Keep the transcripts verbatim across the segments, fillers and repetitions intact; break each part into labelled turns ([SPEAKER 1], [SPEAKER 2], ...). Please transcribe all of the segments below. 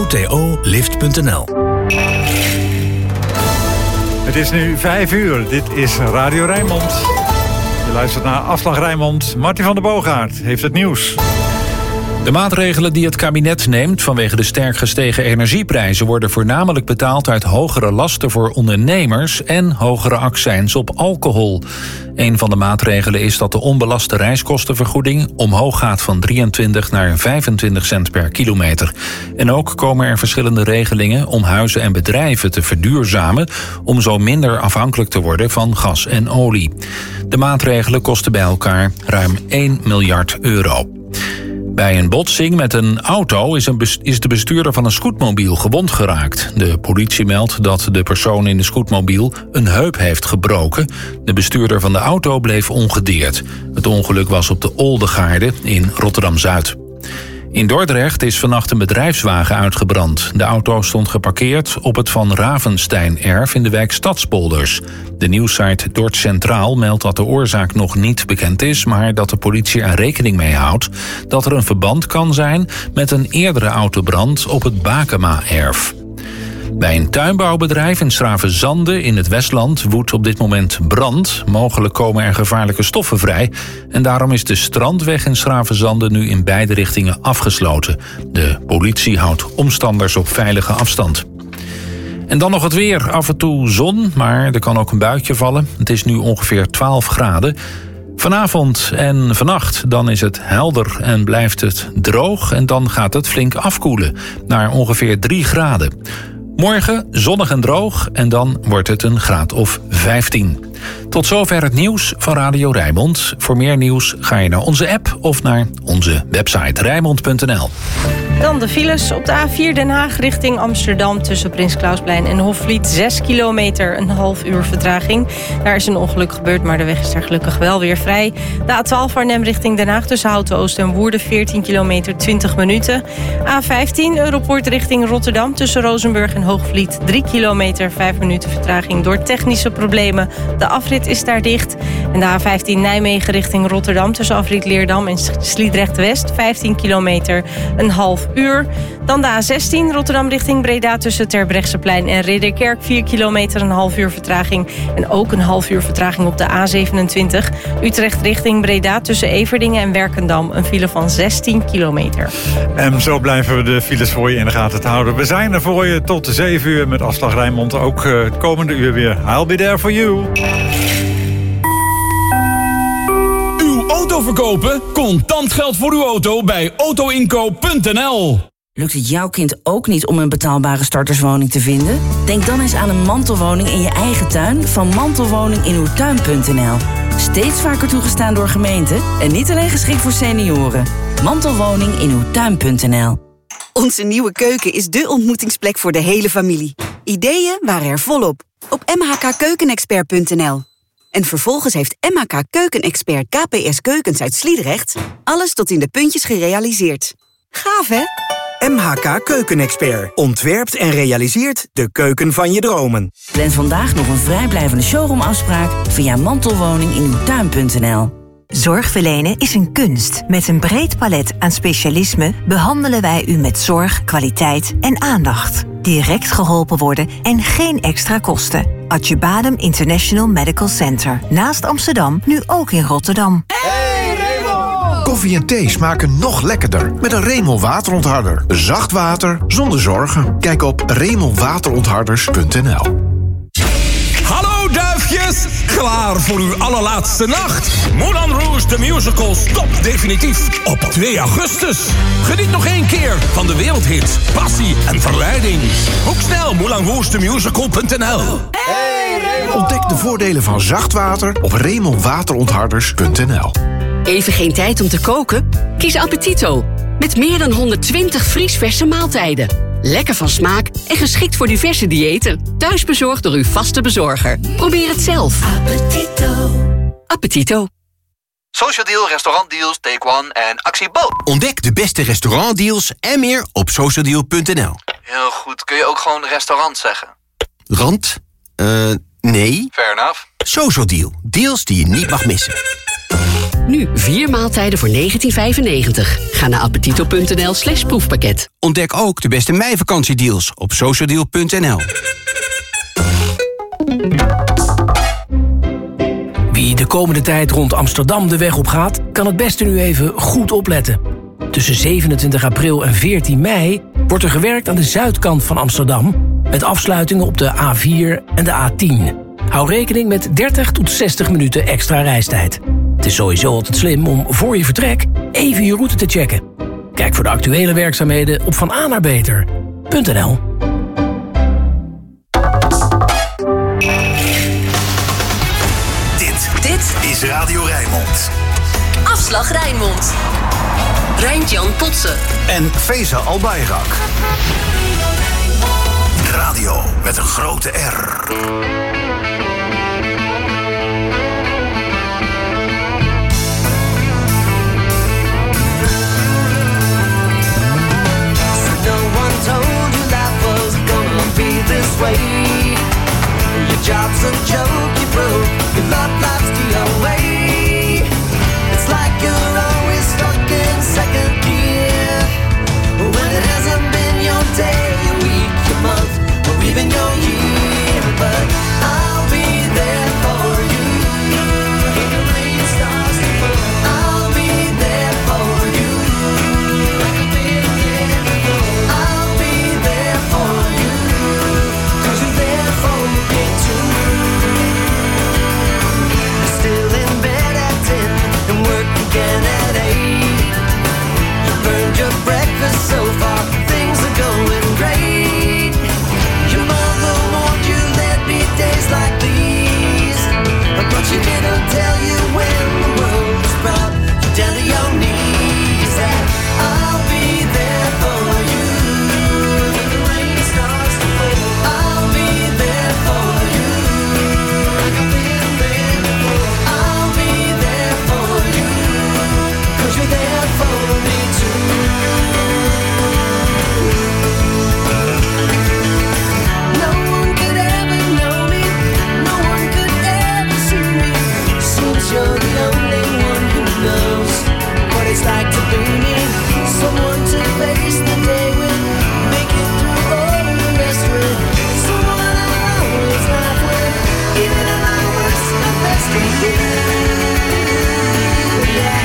[SPEAKER 1] t o lift punt n l.
[SPEAKER 2] Het is nu vijf uur. Dit is Radio Rijnmond. Je luistert naar Afslag Rijnmond. Martin van der Boogaard heeft het nieuws.
[SPEAKER 3] De maatregelen die het kabinet neemt vanwege de sterk gestegen energieprijzen worden voornamelijk betaald uit hogere lasten voor ondernemers en hogere accijns op alcohol. Een van de maatregelen is dat de onbelaste reiskostenvergoeding omhoog gaat van drieëntwintig naar vijfentwintig cent per kilometer. En ook komen er verschillende regelingen om huizen en bedrijven te verduurzamen, om zo minder afhankelijk te worden van gas en olie. De maatregelen kosten bij elkaar ruim één miljard euro. Bij een botsing met een auto is, een bes- is de bestuurder van een scootmobiel gewond geraakt. De politie meldt dat de persoon in de scootmobiel een heup heeft gebroken. De bestuurder van de auto bleef ongedeerd. Het ongeluk was op de Oldegaarde in Rotterdam-Zuid. In Dordrecht is vannacht een bedrijfswagen uitgebrand. De auto stond geparkeerd op het Van Ravenstein-erf in de wijk Stadspolders. De nieuwssite Dort Centraal meldt dat de oorzaak nog niet bekend is, maar dat de politie er rekening mee houdt dat er een verband kan zijn met een eerdere autobrand op het Bakema-erf. Bij een tuinbouwbedrijf in 's-Gravenzande in het Westland woedt op dit moment brand. Mogelijk komen er gevaarlijke stoffen vrij. En daarom is de strandweg in 's-Gravenzande nu in beide richtingen afgesloten. De politie houdt omstanders op veilige afstand. En dan nog het weer. Af en toe zon, maar er kan ook een buitje vallen. Het is nu ongeveer twaalf graden. Vanavond en vannacht dan is het helder en blijft het droog. En dan gaat het flink afkoelen naar ongeveer drie graden. Morgen zonnig en droog en dan wordt het een graad of vijftien. Tot zover het nieuws van Radio Rijnmond. Voor meer nieuws ga je naar onze app of naar onze website rijnmond punt n l.
[SPEAKER 4] Dan de files op de A vier Den Haag richting Amsterdam tussen Prins Clausplein en Hofvliet. zes kilometer, een half uur vertraging. Daar is een ongeluk gebeurd, maar de weg is er gelukkig wel weer vrij. De A twaalf Arnhem richting Den Haag tussen Houten Oost en Woerden. veertien kilometer, twintig minuten. A vijftien Europoort richting Rotterdam tussen Rozenburg en Hoogvliet. drie kilometer, vijf minuten vertraging door technische problemen. De afrit is daar dicht. En de A vijftien Nijmegen richting Rotterdam tussen afrit Leerdam en Sliedrecht-West. vijftien kilometer, een half uur. Dan de A zestien Rotterdam richting Breda tussen Terbrechtseplein en Ridderkerk. vier kilometer, een half uur vertraging. En ook een half uur vertraging op de A zevenentwintig. Utrecht richting Breda tussen Everdingen en Werkendam. Een file van zestien kilometer.
[SPEAKER 2] En zo blijven we de files voor je in de gaten te houden. We zijn er voor je tot zeven uur met Afslag Rijnmond. Ook uh, het komende uur weer. I'll be there for you.
[SPEAKER 5] Auto verkopen? Contant geld voor uw auto bij auto inkoop punt n l.
[SPEAKER 6] Lukt het jouw kind ook niet om een betaalbare starterswoning te vinden? Denk dan eens aan een mantelwoning in je eigen tuin van mantelwoning in uw tuin punt n l. Steeds vaker toegestaan door gemeenten en niet alleen geschikt voor senioren. Mantelwoning in uw tuin punt n l.
[SPEAKER 7] Onze nieuwe keuken is dé ontmoetingsplek voor de hele familie. Ideeën waren er volop op m h k keukenexpert punt n l. En vervolgens heeft M H K Keukenexpert K P S Keukens uit Sliedrecht alles tot in de puntjes gerealiseerd. Gaaf, hè?
[SPEAKER 8] M H K Keukenexpert ontwerpt en realiseert de keuken van je dromen.
[SPEAKER 6] Plan vandaag nog een vrijblijvende showroomafspraak via mantelwoning in uw tuin punt n l.
[SPEAKER 9] Zorg verlenen is een kunst. Met een breed palet aan specialismen behandelen wij u met zorg, kwaliteit en aandacht. Direct geholpen worden en geen extra kosten. Adjubadem International Medical Center. Naast Amsterdam, nu ook in Rotterdam.
[SPEAKER 10] Hey Remel! Koffie en thee smaken nog lekkerder met een Remel waterontharder. Zacht water zonder zorgen. Kijk op remel waterontharders punt n l.
[SPEAKER 5] Hallo duifjes, klaar voor uw allerlaatste nacht. Moulin Rouge the Musical stopt definitief op twee augustus. Geniet nog één keer van de wereldhit, passie en verleiding. Boek snel moulin rouge the musical punt n l.
[SPEAKER 10] Hey, ontdek de voordelen van zacht water op remel waterontharders punt n l.
[SPEAKER 11] Even geen tijd om te koken? Kies Appetito. Met meer dan honderdtwintig vriesverse maaltijden. Lekker van smaak en geschikt voor diverse diëten. Thuisbezorgd door uw vaste bezorger. Probeer het zelf. Appetito. Appetito.
[SPEAKER 12] Social Deal, restaurantdeals, Take One en Actie Bo.
[SPEAKER 13] Ontdek de beste restaurantdeals en meer op social deal punt n l.
[SPEAKER 12] Heel goed. Kun je ook gewoon restaurant zeggen?
[SPEAKER 13] Rand? Eh, uh, nee.
[SPEAKER 12] Fair enough.
[SPEAKER 13] Social Deal. Deals die je niet mag missen.
[SPEAKER 11] Nu vier maaltijden voor negentien vijfennegentig. Ga naar appetito.nl slash proefpakket.
[SPEAKER 13] Ontdek ook de beste meivakantiedeals op socialdeal punt n l.
[SPEAKER 1] Wie de komende tijd rond Amsterdam de weg op gaat, kan het beste nu even goed opletten. Tussen zevenentwintig april en veertien mei wordt er gewerkt aan de zuidkant van Amsterdam, met afsluitingen op de A vier en de A tien. Hou rekening met dertig tot zestig minuten extra reistijd. Het is sowieso altijd slim om voor je vertrek even je route te checken. Kijk voor de actuele werkzaamheden op van a naar beter punt n l.
[SPEAKER 14] Dit, dit is Radio Rijnmond.
[SPEAKER 15] Afslag Rijnmond. Rijntjan Potsen.
[SPEAKER 14] En Feza Albayrak. Radio met een grote R.
[SPEAKER 16] This way, your job's a joke, you broke, your love life's the away. It's like you're always stuck in second gear, when it hasn't been your day, your week, your month, or even your year. But I'll be there for you when the rain starts to fall. I'll be there for you like I've been there before. I'll be there for you. Again at eight. You burned your breakfast so far, things are going great. Your mother warned you there'd be days like these, but she didn't tell you when the world was brought you down to your knees. That I'll be there for you when the rain starts to fall. I'll be there for you like I've been there before. I'll be there for you. You're there for me too. No one could ever know me, no one could ever see me. Seems you're the only one who knows what it's like to be me. Someone to face the day with, make it through all the rest with. Someone I always laugh with, even at my worst, my best with you. Yeah.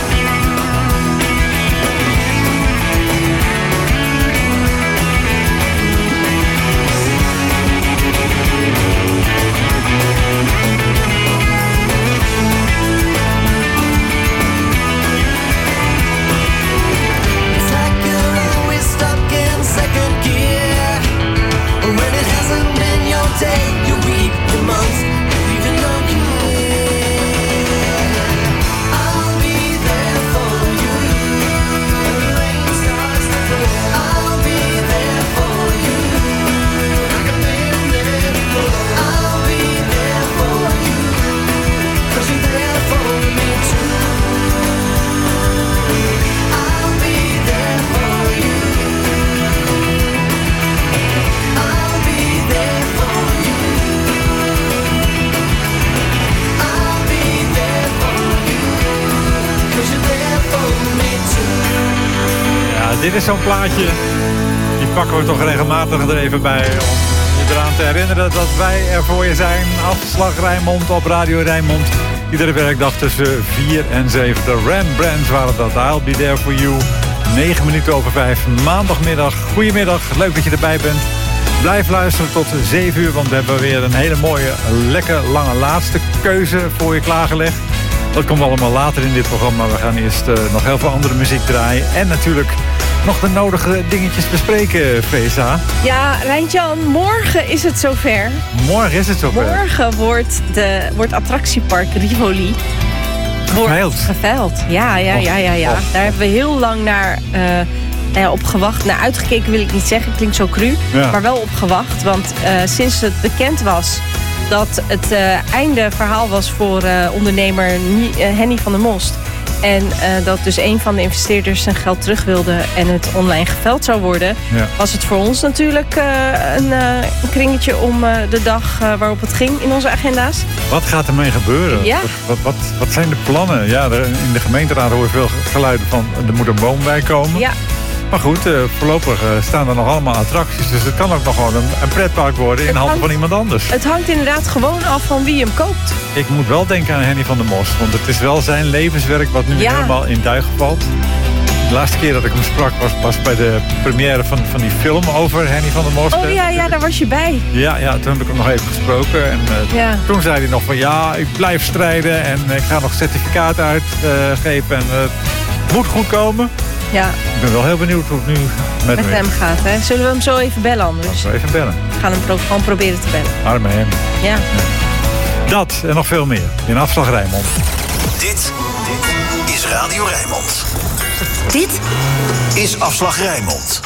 [SPEAKER 16] Day, your week, your month, even your year. I'll be there for you when the rain starts to fall. I'll be there for you like I've been there before. I'll be there for you 'cause you're there for me too. I'll be there for you. I'll be there for you.
[SPEAKER 2] Ja, dit is zo'n plaatje. Die pakken we toch regelmatig er even bij. Om je eraan te herinneren dat wij er voor je zijn. Afslag Rijnmond op Radio Rijnmond. Iedere werkdag tussen vier en zeven. De Rembrandts waren dat. I'll be there for you. negen minuten over vijf. Maandagmiddag. Goedemiddag. Leuk dat je erbij bent. Blijf luisteren tot zeven uur. Want we hebben weer een hele mooie, lekker lange laatste keuze voor je klaargelegd. Dat komt allemaal later in dit programma. We gaan eerst uh, nog heel veel andere muziek draaien. En natuurlijk nog de nodige dingetjes bespreken, Feza.
[SPEAKER 4] Ja, Rijntjan, morgen is het zover.
[SPEAKER 2] Morgen is het zover.
[SPEAKER 4] Morgen wordt, de, wordt attractiepark Rivoli
[SPEAKER 2] geveild.
[SPEAKER 4] Geveild, ja, ja, ja, ja, ja. Daar hebben we heel lang naar uh, nou ja, op gewacht. Naar uitgekeken wil ik niet zeggen, klinkt zo cru. Ja. Maar wel op gewacht, want uh, sinds het bekend was dat het uh, einde verhaal was voor uh, ondernemer uh, Henny van der Most. En uh, dat dus een van de investeerders zijn geld terug wilde en het online geveld zou worden. Ja. Was het voor ons natuurlijk uh, een, uh, een kringetje om uh, de dag uh, waarop het ging in onze agenda's.
[SPEAKER 2] Wat gaat ermee gebeuren?
[SPEAKER 4] Ja.
[SPEAKER 2] Wat, wat, wat, wat zijn de plannen? Ja, er, in de gemeenteraad hoor je veel geluiden van er moet een boom bij komen.
[SPEAKER 4] Ja.
[SPEAKER 2] Maar goed, uh, voorlopig uh, staan er nog allemaal attracties. Dus het kan ook nog gewoon een, een pretpark worden in handen van iemand anders.
[SPEAKER 4] Het hangt inderdaad gewoon af van wie hem koopt.
[SPEAKER 2] Ik moet wel denken aan Henny van der Most. Want het is wel zijn levenswerk wat nu ja. helemaal in duigen valt. De laatste keer dat ik hem sprak was pas bij de première van, van die film over Henny van der Most.
[SPEAKER 4] Oh ja, ja, daar was je bij.
[SPEAKER 2] Ja, ja, toen heb ik hem nog even gesproken. En uh, ja. toen zei hij nog van ja, ik blijf strijden. En ik ga nog certificaat uitgeven. Uh, en uh, het moet goed komen.
[SPEAKER 4] Ja.
[SPEAKER 2] Ik ben wel heel benieuwd hoe het nu met,
[SPEAKER 4] met hem gaat. Hè? Zullen we hem zo even bellen anders?
[SPEAKER 2] Laten we even bellen.
[SPEAKER 4] We gaan hem pro- gewoon proberen te bellen.
[SPEAKER 2] Arme Henny.
[SPEAKER 4] Ja. ja.
[SPEAKER 2] Dat en nog veel meer in Afslag Rijnmond.
[SPEAKER 14] Dit, dit is Radio Rijnmond.
[SPEAKER 7] Dit
[SPEAKER 14] is Afslag Rijnmond.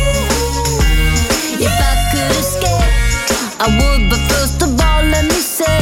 [SPEAKER 16] I would, but first of all, let me say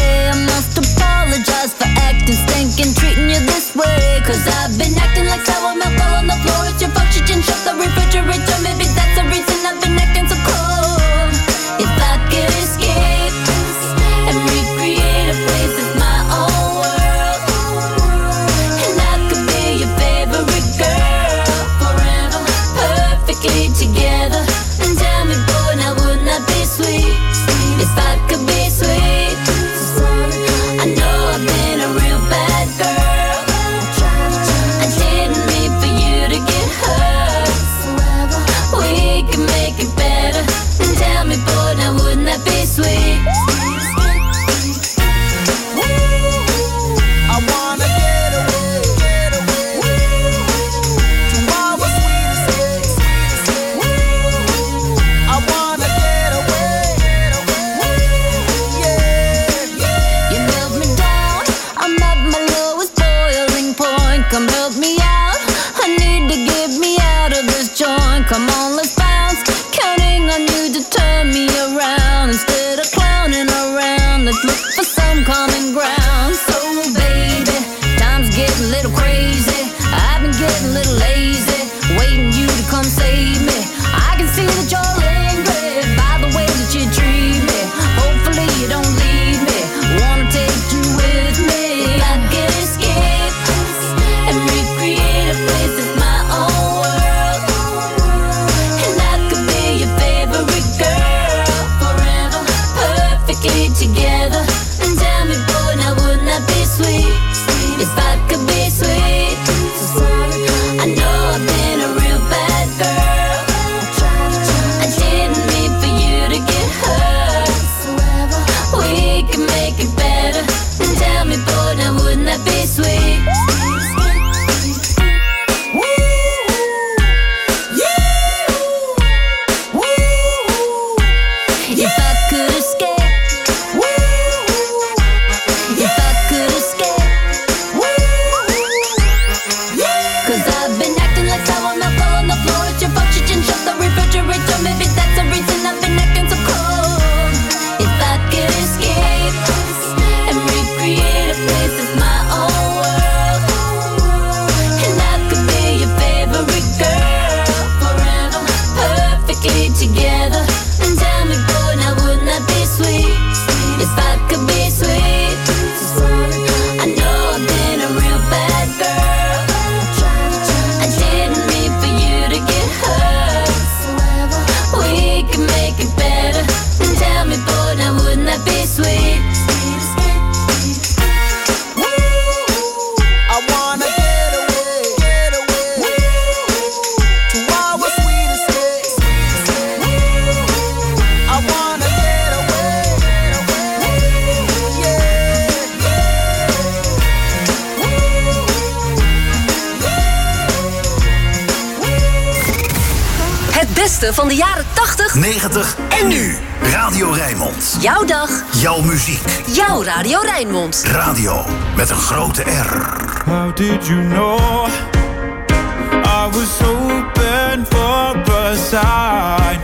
[SPEAKER 15] allerleukste van de jaren tachtig,
[SPEAKER 14] negentig en nu. Radio Rijnmond.
[SPEAKER 15] Jouw dag.
[SPEAKER 14] Jouw muziek.
[SPEAKER 15] Jouw Radio Rijnmond.
[SPEAKER 14] Radio met een grote R.
[SPEAKER 17] How did you know I was hoping for a sign?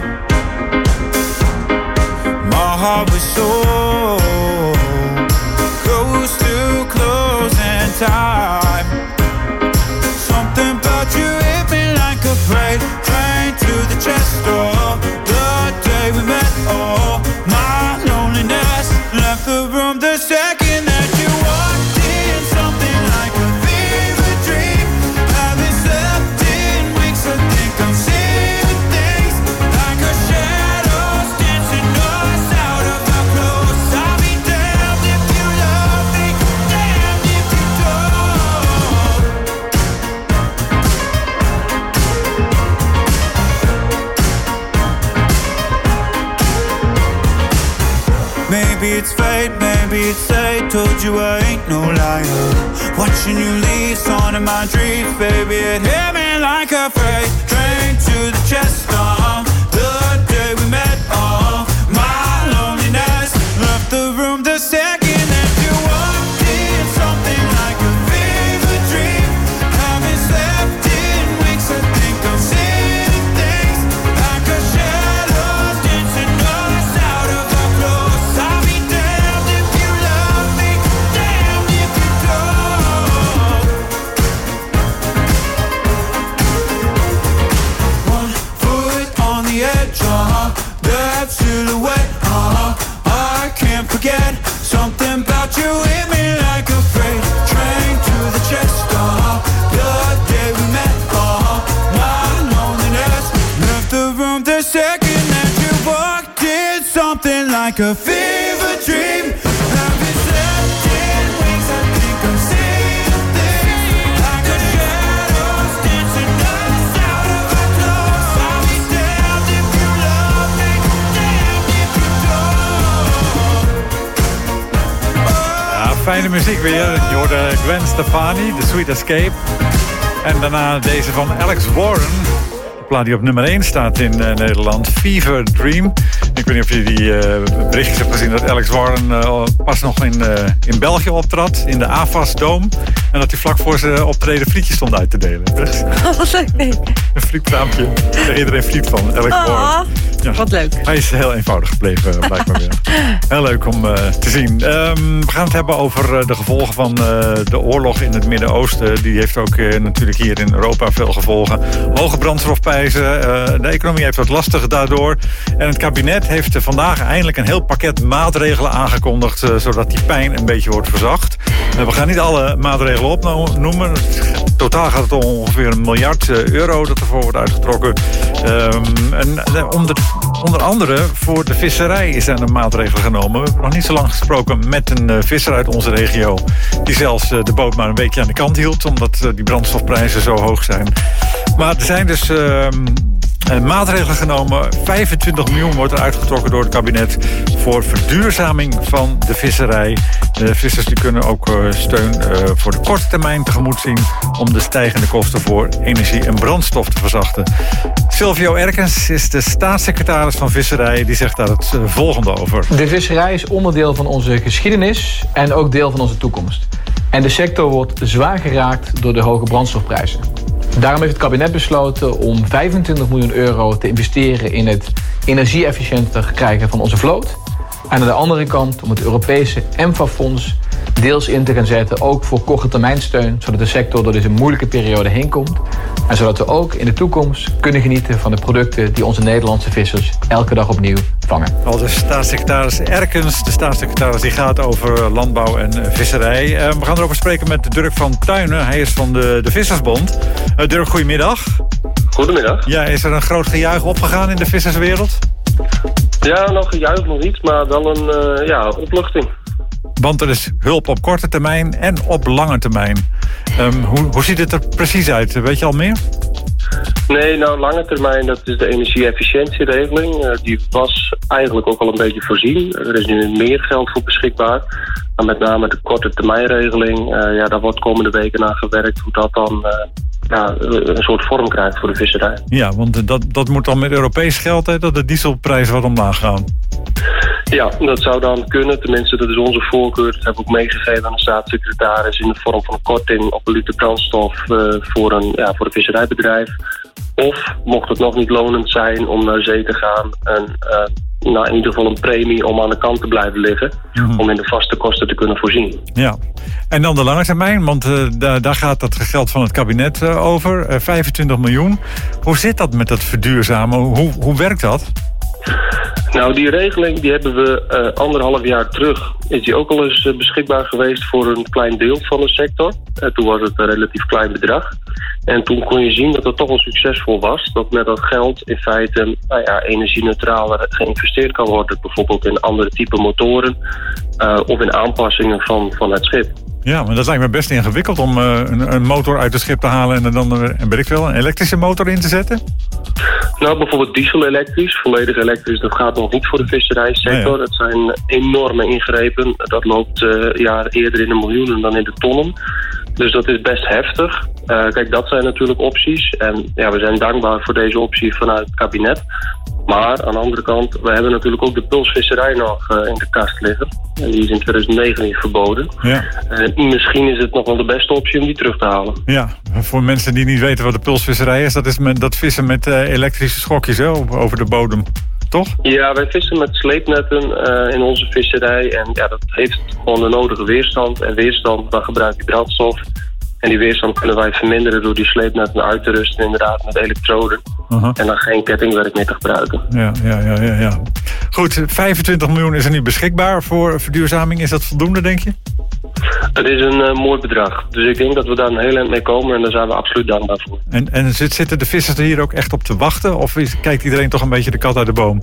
[SPEAKER 17] My heart was so close to closing time. Something about you hit me like a freight train to the chest door. The day we met, oh, my loneliness left the room the second that you walked in. Something like a fever dream. Haven't slept in weeks. I think I'm seeing things like a shadows dancing us out of our clothes. I'll be damned if you love me, damned if you don't. Maybe it's fate, maybe it's fate. Told you I ain't no liar. Watching you leave, on in my dreams, baby, it hit me like a freight train to the chest. Uh, the day we met, oh, my loneliness left the room the second that you walked in. Something like a fever dream. Haven't slept in weeks. I think I'm seeing things like a shadows dancing us out of our clothes. I'll be damned if you love me, damned if you don't. One foot on the edge, uh-huh, that silhouette, uh-huh, I can't forget. Something about you hit me like a freight train to the chest, uh-huh, the day we met, uh-huh, my loneliness left the room the second that you walked in. Something like a fever dream. Haven't slept in weeks. I think I'm seeing things like a shadows dancing us out of our clothes. I'll be damned if you love me, damned if you don't.
[SPEAKER 2] Ja, fijne muziek weer. Je hoorde Gwen Stefani, The Sweet Escape. En daarna deze van Alex Warren. De plaat die op nummer één staat in uh, Nederland. Fever Dream. Ik weet niet of je die uh, berichtjes hebt gezien dat Alex Warren uh, pas nog in, uh, in België optrad. In de A F A S Dome. En dat hij vlak voor zijn optreden frietjes stond uit te delen.
[SPEAKER 4] Oh, wat leuk. Nee.
[SPEAKER 2] Een frietkraampje. Daar iedereen friet van. Alex
[SPEAKER 4] Oh,
[SPEAKER 2] Warren. Ja.
[SPEAKER 4] Wat leuk.
[SPEAKER 2] Hij is heel eenvoudig gebleven, blijkbaar weer. Heel leuk om uh, te zien. Um, we gaan het hebben over uh, de gevolgen van uh, de oorlog in het Midden-Oosten. Die heeft ook uh, natuurlijk hier in Europa veel gevolgen. Hoge brandstofprijzen. Uh, de economie heeft wat lastig daardoor. En het kabinet heeft uh, vandaag eindelijk een heel pakket maatregelen aangekondigd. Uh, zodat die pijn een beetje wordt verzacht. Uh, we gaan niet alle maatregelen opnoemen. Totaal gaat het om ongeveer een miljard uh, euro dat ervoor wordt uitgetrokken. Um, en uh, om de Onder andere voor de visserij is er een maatregel genomen. We hebben nog niet zo lang gesproken met een uh, visser uit onze regio. Die zelfs uh, de boot maar een weekje aan de kant hield. Omdat uh, die brandstofprijzen zo hoog zijn. Maar er zijn dus uh, uh, maatregelen genomen. vijfentwintig miljoen wordt er uitgetrokken door het kabinet. Voor verduurzaming van de visserij. De vissers die kunnen ook uh, steun uh, voor de korte termijn tegemoet zien. Om de stijgende kosten voor energie en brandstof te verzachten. Silvio Erkens is de staatssecretaris van Visserij. Die zegt daar het volgende over.
[SPEAKER 18] De visserij is onderdeel van onze geschiedenis en ook deel van onze toekomst. En de sector wordt zwaar geraakt door de hoge brandstofprijzen. Daarom heeft het kabinet besloten om vijfentwintig miljoen euro te investeren in het energie-efficiënter krijgen van onze vloot. En aan de andere kant om het Europese E M F A-fonds deels in te gaan zetten, ook voor korte termijnsteun, zodat de sector door deze moeilijke periode heen komt. En zodat we ook in de toekomst kunnen genieten van de producten die onze Nederlandse vissers elke dag opnieuw vangen.
[SPEAKER 2] Al de staatssecretaris Erkens, de staatssecretaris die gaat over landbouw en visserij. Uh, we gaan erover spreken met Dirk van Tuinen. Hij is van de, de Vissersbond. Uh, Dirk, goedemiddag.
[SPEAKER 19] Goedemiddag.
[SPEAKER 2] Ja, is er een groot gejuich opgegaan in de visserswereld?
[SPEAKER 19] Ja, nog gejuich nog niet, maar wel een uh, ja, opluchting.
[SPEAKER 2] Want er is hulp op korte termijn en op lange termijn. Um, hoe, hoe ziet het er precies uit? Weet je al meer?
[SPEAKER 19] Nee, nou, lange termijn, dat is de energie-efficiëntieregeling. Uh, die was eigenlijk ook al een beetje voorzien. Er is nu meer geld voor beschikbaar. Maar met name de korte termijnregeling, uh, ja, daar wordt komende weken aan gewerkt hoe dat dan uh, ja, een soort vorm krijgt voor de visserij.
[SPEAKER 2] Ja, want dat, dat moet dan met Europees geld, hè, dat de dieselprijzen wat omlaag gaan.
[SPEAKER 19] Ja, dat zou dan kunnen. Tenminste, dat is onze voorkeur. Dat hebben we ook meegegeven aan de staatssecretaris in de vorm van een korting op een liter brandstof uh, voor, een, ja, voor een visserijbedrijf. Of, mocht het nog niet lonend zijn om naar zee te gaan, een, uh, nou, in ieder geval een premie om aan de kant te blijven liggen. Mm-hmm. Om in de vaste kosten te kunnen voorzien.
[SPEAKER 2] Ja, en dan de lange termijn, want uh, daar, daar gaat dat geld van het kabinet uh, over. Uh, vijfentwintig miljoen. Hoe zit dat met dat verduurzamen? Hoe, hoe werkt dat?
[SPEAKER 19] Nou, die regeling die hebben we uh, anderhalf jaar terug. Is die ook al eens uh, beschikbaar geweest voor een klein deel van de sector. Uh, toen was het een relatief klein bedrag. En toen kon je zien dat het toch wel succesvol was. Dat met dat geld in feite nou ja, energie-neutraler geïnvesteerd kan worden. Bijvoorbeeld in andere type motoren. Uh, of in aanpassingen van, van het schip.
[SPEAKER 2] Ja, maar dat lijkt me best ingewikkeld om uh, een, een motor uit het schip te halen en er dan uh, en weet ik wel, een elektrische motor in te zetten?
[SPEAKER 19] Nou, bijvoorbeeld diesel-elektrisch, volledig elektrisch, dat gaat nog niet voor de visserijsector. Nee, ja. Het zijn enorme ingrepen. Dat loopt uh, ja, eerder in de miljoenen dan in de tonnen. Dus dat is best heftig. Uh, kijk, dat zijn natuurlijk opties. En ja, we zijn dankbaar voor deze optie vanuit het kabinet. Maar aan de andere kant, we hebben natuurlijk ook de pulsvisserij nog uh, in de kast liggen. En die is in twintig negentien verboden. Ja. Uh, misschien is het nog wel de beste optie om die terug te halen.
[SPEAKER 2] Ja, voor mensen die niet weten wat de pulsvisserij is, dat is met, dat vissen met uh, elektrische schokjes, hè, over de bodem. Toch?
[SPEAKER 19] Ja, wij vissen met sleepnetten uh, in onze visserij. En ja, dat heeft gewoon de nodige weerstand. En weerstand, dan gebruik je brandstof. En die weerstand kunnen wij verminderen door die sleepnetten uit te rusten, inderdaad, met elektroden. Uh-huh. En dan geen kettingwerk meer te gebruiken.
[SPEAKER 2] Ja, ja, ja, ja, ja. Goed, vijfentwintig miljoen is er nu beschikbaar voor verduurzaming. Is dat voldoende, denk je?
[SPEAKER 19] Het is een uh, mooi bedrag. Dus ik denk dat we daar een heel eind mee komen en daar zijn we absoluut dankbaar voor.
[SPEAKER 2] En, en zitten de vissers er hier ook echt op te wachten? Of is, kijkt iedereen toch een beetje de kat uit de boom?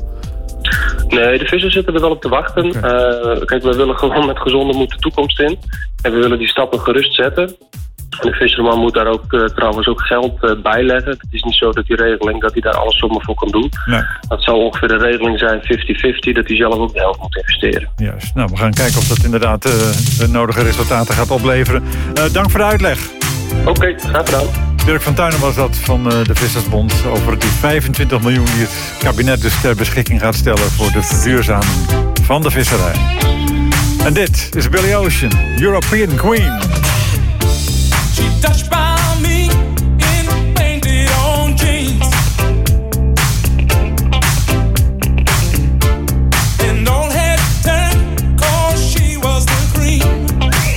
[SPEAKER 19] Nee, de vissers zitten er wel op te wachten. Okay. Uh, kijk, we willen gewoon met gezonde moed de toekomst in. En we willen die stappen gerust zetten. En de visserman moet daar ook uh, trouwens ook geld uh, bij leggen. Het is niet zo dat die regeling dat hij daar alles zomaar voor kan doen. Nee. Dat zou ongeveer de regeling zijn vijftig vijftig, dat hij zelf ook de helft moet investeren.
[SPEAKER 2] Juist. Nou, we gaan kijken of dat inderdaad uh, de nodige resultaten gaat opleveren. Uh, dank voor de uitleg.
[SPEAKER 19] Oké, okay, graag gedaan.
[SPEAKER 2] Dirk van Tuinen was dat van uh, de Vissersbond over die vijfentwintig miljoen die het kabinet dus ter beschikking gaat stellen voor de verduurzaming van de visserij. En dit is Billy Ocean, European Queen.
[SPEAKER 16] She touched by me in painted on jeans. And all had turned cause she was the cream.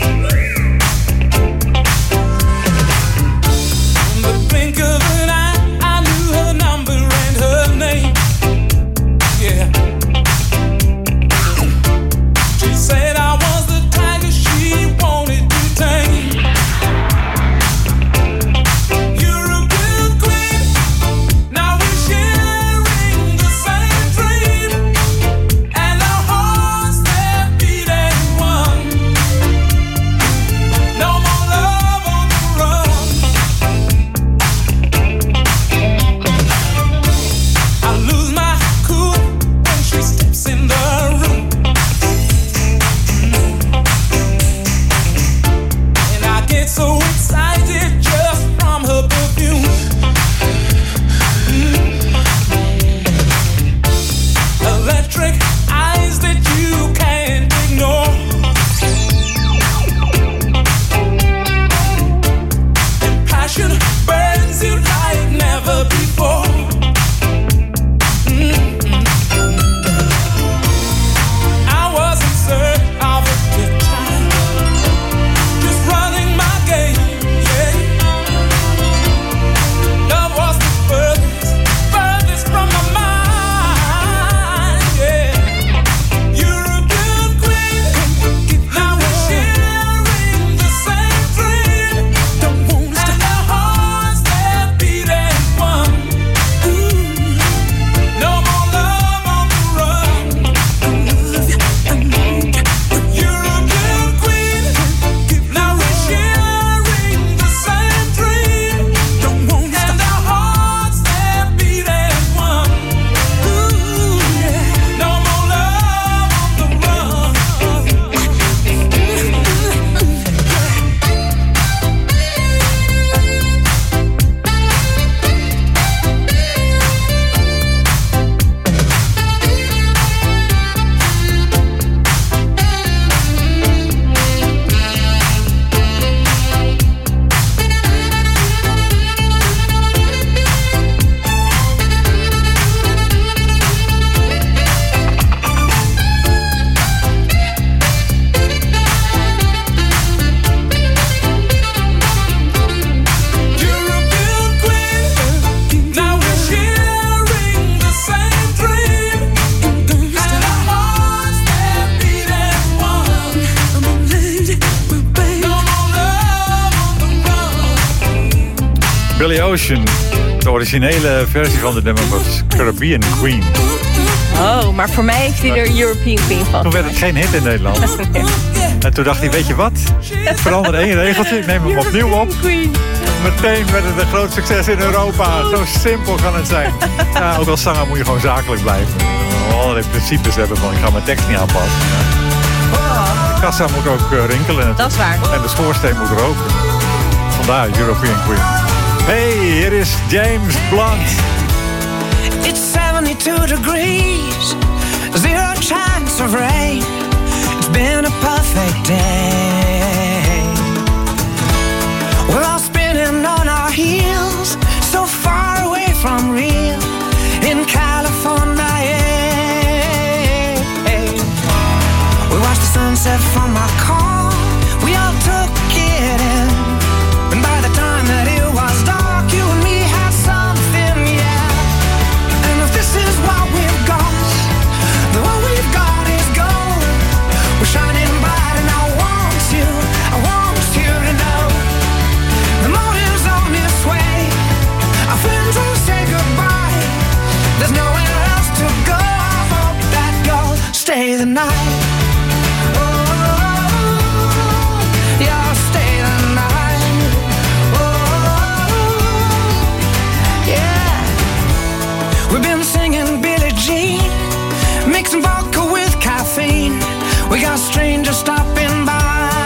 [SPEAKER 16] In the blink of an eye, I knew her number and her name. Yeah. She said I was the tiger she wanted to tame.
[SPEAKER 2] Billy Ocean. De originele versie van de nummer was Caribbean Queen.
[SPEAKER 4] Oh, maar voor mij heeft hij er European Queen van.
[SPEAKER 2] Toen werd het geen hit in Nederland.
[SPEAKER 4] Nee.
[SPEAKER 2] En toen dacht hij, weet je wat? Ik verander één regeltje, ik neem hem opnieuw op. Meteen werd het een groot succes in Europa. Zo simpel kan het zijn. Ja, ook als zanger moet je gewoon zakelijk blijven. Allerlei principes hebben van, ik ga mijn tekst niet aanpassen. De kassa moet ook uh, rinkelen.
[SPEAKER 4] Dat is waar.
[SPEAKER 2] En de schoorsteen moet roken. Vandaar European Queen. Hey, hier is James Blunt.
[SPEAKER 16] It's seventy-two degrees, zero chance of rain. It's been a perfect day. We're all spinning on our heels, so far away from real in California. We watched the sunset from our car, we all took it in. And by the time that it was dark, you and me had something, yeah. And if this is what we've got, then what we've got is gold. We're shining bright and I want you, I want you to know. The morning's on its way, our friends will say goodbye. There's nowhere else to go, I hope that you'll stay the night. Mixing vodka with caffeine. We got strangers stopping by.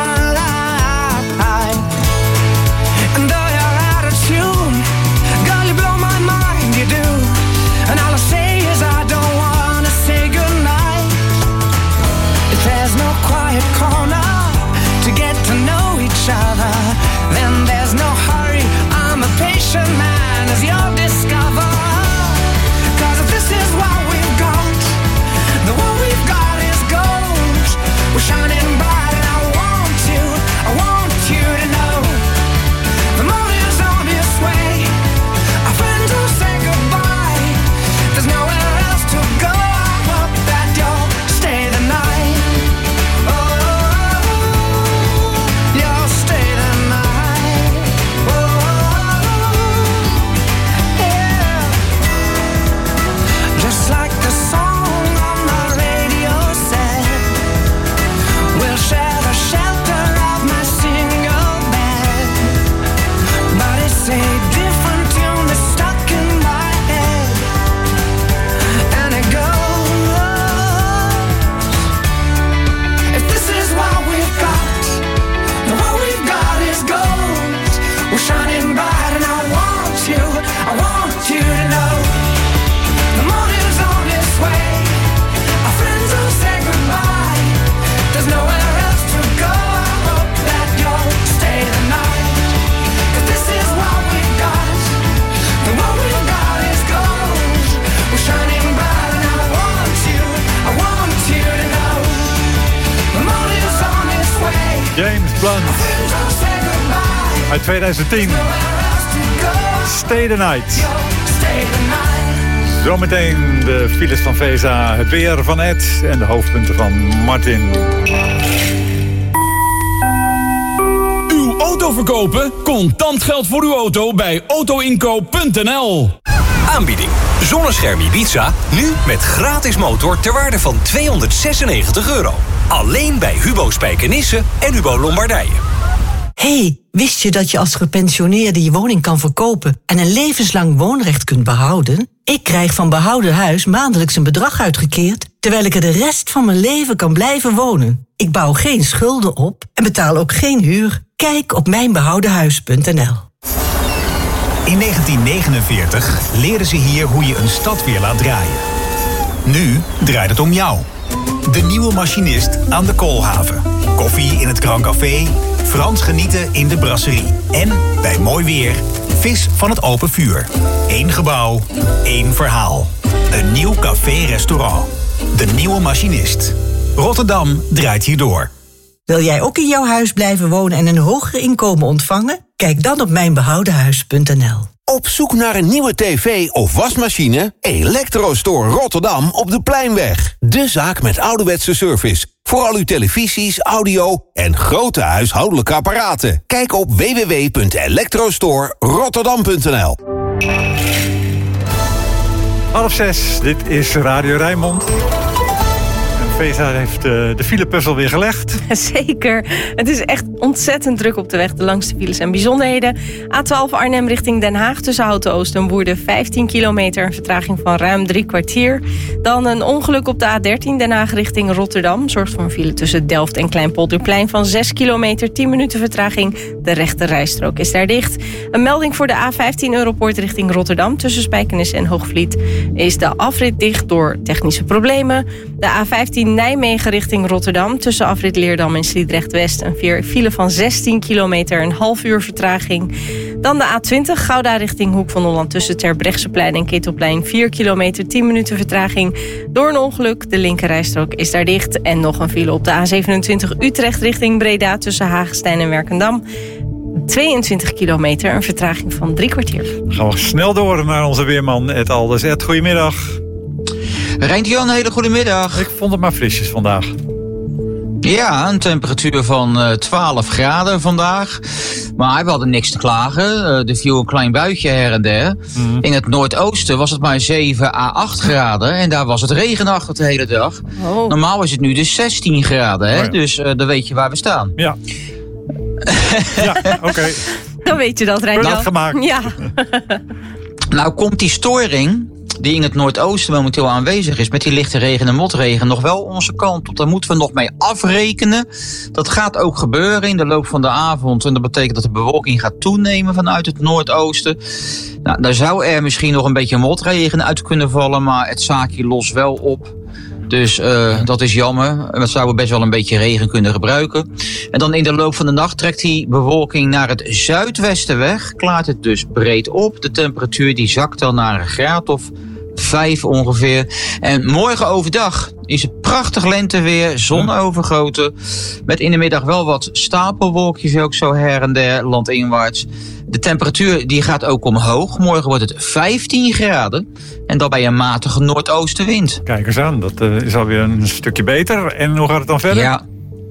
[SPEAKER 16] And though you're out of tune, girl, you blow my mind, you do. And all I say is I don't wanna say goodnight. If there's no quiet corner to get to know each other, then there's no hurry. I'm a patient man, as you'll discover. Cause if this is what we've got, the what we've got is gold. We're shining bright and I want you, I want you to know. The morning's on its way, our friends will say goodbye. There's nowhere else to go, I hope that you'll stay the night. Oh, you'll stay the night. Oh, yeah. Just like the song on the radio said, we'll share the shelter of my single bed. But it's a different tune that's stuck in my head. And it goes, if this is what we've got, then what we've got is gold. We're shining bright and I want you, I want you to know. The morning's on its way, our friends will say goodbye. There's nowhere else to go, I hope that you'll stay the night. Cause this is what we've got, and what we've got is gold. We're shining bright and I want you, I want you to know. The morning's on its way,
[SPEAKER 2] James Blunt
[SPEAKER 16] our friends will say goodbye.
[SPEAKER 2] uit twintig tien. Stay the night.
[SPEAKER 16] Stay the night.
[SPEAKER 2] Zometeen de files van Vesa, het weer van Ed en de hoofdpunten van Martin.
[SPEAKER 5] Uw auto verkopen? Contant geld voor uw auto bij autoinkoop punt n l.
[SPEAKER 20] Aanbieding. Zonnescherm Ibiza, nu met gratis motor ter waarde van tweehonderdzesennegentig euro. Alleen bij Hubo Spijkenisse en Hubo Lombardije.
[SPEAKER 21] Hey, wist je dat je als gepensioneerde je woning kan verkopen en een levenslang woonrecht kunt behouden? Ik krijg van Behouden Huis maandelijks een bedrag uitgekeerd, terwijl ik er de rest van mijn leven kan blijven wonen. Ik bouw geen schulden op en betaal ook geen huur. Kijk op mijn behouden huis punt n l.
[SPEAKER 22] In negentien negenenveertig leerden ze hier hoe je een stad weer laat draaien. Nu draait het om jou. De nieuwe machinist aan de Koolhaven. Koffie in het Grand Café, Frans genieten in de brasserie. En, bij mooi weer, vis van het open vuur. Eén gebouw, één verhaal. Een nieuw café-restaurant. De nieuwe machinist. Rotterdam draait hierdoor.
[SPEAKER 21] Wil jij ook in jouw huis blijven wonen en een hoger inkomen ontvangen? Kijk dan op mijn behouden huis punt n l.
[SPEAKER 13] Op zoek naar een nieuwe tv of wasmachine? Electrostore Rotterdam op de Pleinweg. De zaak met ouderwetse service, Voor al uw televisies, audio en grote huishoudelijke apparaten. Kijk op w w w punt electrostore rotterdam punt n l.
[SPEAKER 2] Half zes, dit is Radio Rijnmond. Vesa heeft de, de filepuzzel weer gelegd.
[SPEAKER 4] Zeker. Het is echt ontzettend druk op de weg. De langste files en bijzonderheden. A twaalf Arnhem richting Den Haag tussen Houten Oost en Woerden vijftien kilometer. Een vertraging van ruim drie kwartier. Dan een ongeluk op de A dertien Den Haag richting Rotterdam. Zorgt voor een file tussen Delft en Kleinpolderplein van zes kilometer. tien minuten vertraging. De rechte rijstrook is daar dicht. Een melding voor de A vijftien Europoort richting Rotterdam. Tussen Spijkenisse en Hoogvliet is de afrit dicht door technische problemen. De A vijftien Nijmegen richting Rotterdam. Tussen afrit Leerdam en Sliedrecht-West. Een file van zestien kilometer, een half uur vertraging. Dan de A twintig Gouda richting Hoek van Holland. Tussen Terbrechtseplein en Ketelplein. vier kilometer, tien minuten vertraging. Door een ongeluk, de linkerrijstrook is daar dicht. En nog een file op de A zevenentwintig Utrecht richting Breda. Tussen Hagestein en Werkendam. tweeëntwintig kilometer, een vertraging van drie kwartier.
[SPEAKER 2] Dan gaan we snel door naar onze weerman Ed Alders. Ed, goedemiddag.
[SPEAKER 3] Rijntje-Jan, hele goedemiddag.
[SPEAKER 2] Ik vond het maar frisjes vandaag.
[SPEAKER 3] Ja, een temperatuur van uh, twaalf graden vandaag. Maar we hadden niks te klagen. Uh, er viel een klein buitje her en der. Mm. In het noordoosten was het maar zeven à acht graden. En daar was het regenachtig de hele dag. Oh. Normaal is het nu dus zestien graden. Hè? Oh ja. Dus uh, dan weet je waar we staan.
[SPEAKER 2] Ja, ja oké. Okay.
[SPEAKER 4] Dan weet je dat, Rijntje.
[SPEAKER 2] Dat gemaakt.
[SPEAKER 4] Ja.
[SPEAKER 3] Nou komt die storing die in het noordoosten momenteel aanwezig is, met die lichte regen en motregen, nog wel onze kant op. Daar moeten we nog mee afrekenen. Dat gaat ook gebeuren in de loop van de avond. En dat betekent dat de bewolking gaat toenemen vanuit het noordoosten. Nou, daar zou er misschien nog een beetje motregen uit kunnen vallen, maar het zaakje lost wel op. Dus uh, dat is jammer. We zouden best wel een beetje regen kunnen gebruiken. En dan in de loop van de nacht trekt die bewolking naar het zuidwesten weg. Klaart het dus breed op. De temperatuur die zakt dan naar een graad of vijf ongeveer. En morgen overdag is het prachtig lenteweer, zon overgoten. Met in de middag wel wat stapelwolkjes ook zo her en der landinwaarts. De temperatuur die gaat ook omhoog. Morgen wordt het vijftien graden. En dan bij een matige noordoostenwind.
[SPEAKER 2] Kijk eens aan, dat uh, is alweer een stukje beter. En hoe gaat het dan verder?
[SPEAKER 3] Ja.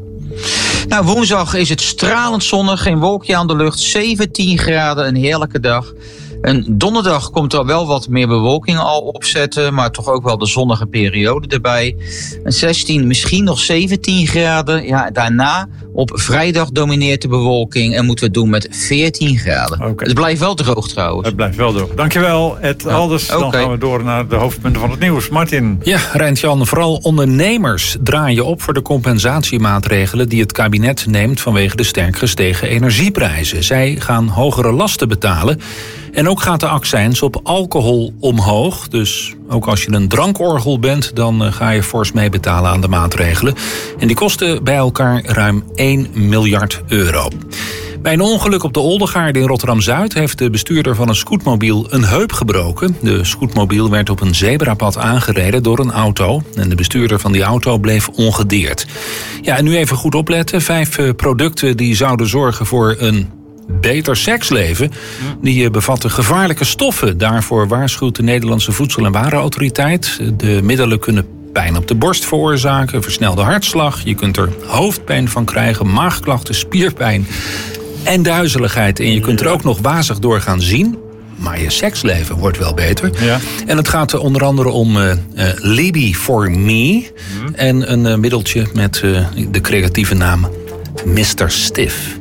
[SPEAKER 3] Nou, woensdag is het stralend zonnig, geen wolkje aan de lucht. zeventien graden, een heerlijke dag. En donderdag komt er wel wat meer bewolking al opzetten, maar toch ook wel de zonnige periode erbij. En zestien, misschien nog zeventien graden. Ja, daarna op vrijdag domineert de bewolking en moeten we het doen met veertien graden. Okay. Het blijft wel droog trouwens.
[SPEAKER 2] Het blijft wel droog. Dankjewel, Ed ja. Alders. Dan okay. gaan we door naar de hoofdpunten van het nieuws. Martin.
[SPEAKER 8] Ja, Rijntjan, vooral ondernemers draaien op voor de compensatiemaatregelen die het kabinet neemt vanwege de sterk gestegen energieprijzen. Zij gaan hogere lasten betalen. En ook gaat de accijns op alcohol omhoog. Dus ook als je een drankorgel bent, dan ga je fors meebetalen aan de maatregelen. En die kosten bij elkaar ruim één miljard euro. Bij een ongeluk op de Oldegaarde in Rotterdam-Zuid heeft de bestuurder van een scootmobiel een heup gebroken. De scootmobiel werd op een zebrapad aangereden door een auto. En de bestuurder van die auto bleef ongedeerd. Ja, en nu even goed opletten. Vijf producten die zouden zorgen voor een beter seksleven. Die bevatten gevaarlijke stoffen. Daarvoor waarschuwt de Nederlandse Voedsel- en Warenautoriteit. De middelen kunnen pijn op de borst veroorzaken, versnelde hartslag. Je kunt er hoofdpijn van krijgen, maagklachten, spierpijn en duizeligheid. En je kunt er ook nog wazig door gaan zien. Maar je seksleven wordt wel beter. Ja. En het gaat onder andere om uh, uh, Libby for Me. Mm. En een uh, middeltje met uh, de creatieve naam mister Stiff.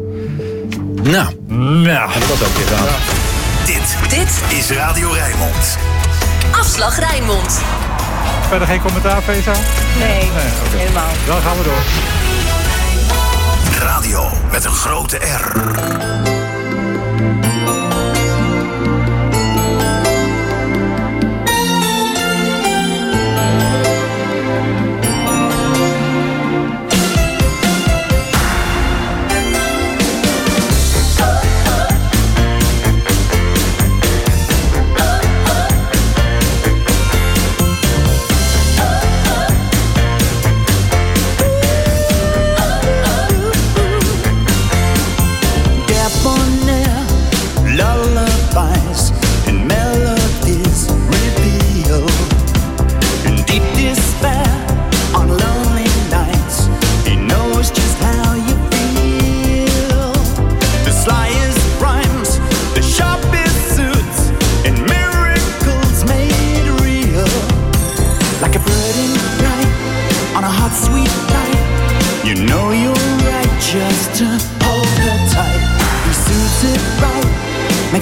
[SPEAKER 8] Nou,
[SPEAKER 2] nou,
[SPEAKER 8] heb ik dat ook weer gedaan. Ja.
[SPEAKER 14] Dit, dit is Radio Rijnmond.
[SPEAKER 15] Afslag Rijnmond.
[SPEAKER 2] Verder geen commentaar, Vesa?
[SPEAKER 4] Nee, nee okay. helemaal.
[SPEAKER 2] Dan gaan we door.
[SPEAKER 14] Radio met een grote R.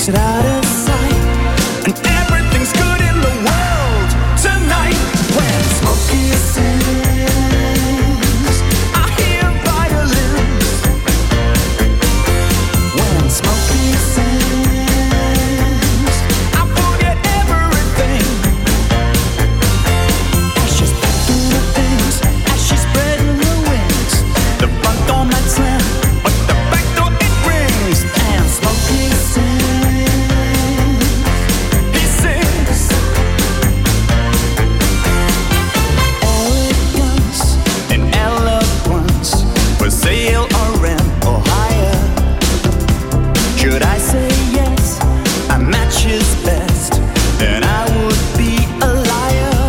[SPEAKER 16] makes it out of sight, and everything's good in the world tonight. When Smokey sings, I hear violins. When Smokey sings, I forget everything. As she's packing the things, as she's spreading her wings, the front door might slam, but the back door it rings. And Smokey sings, he sings. Elegance and eloquence for sale or rent or hire. Should I say yes, a match is best, then I would be a liar.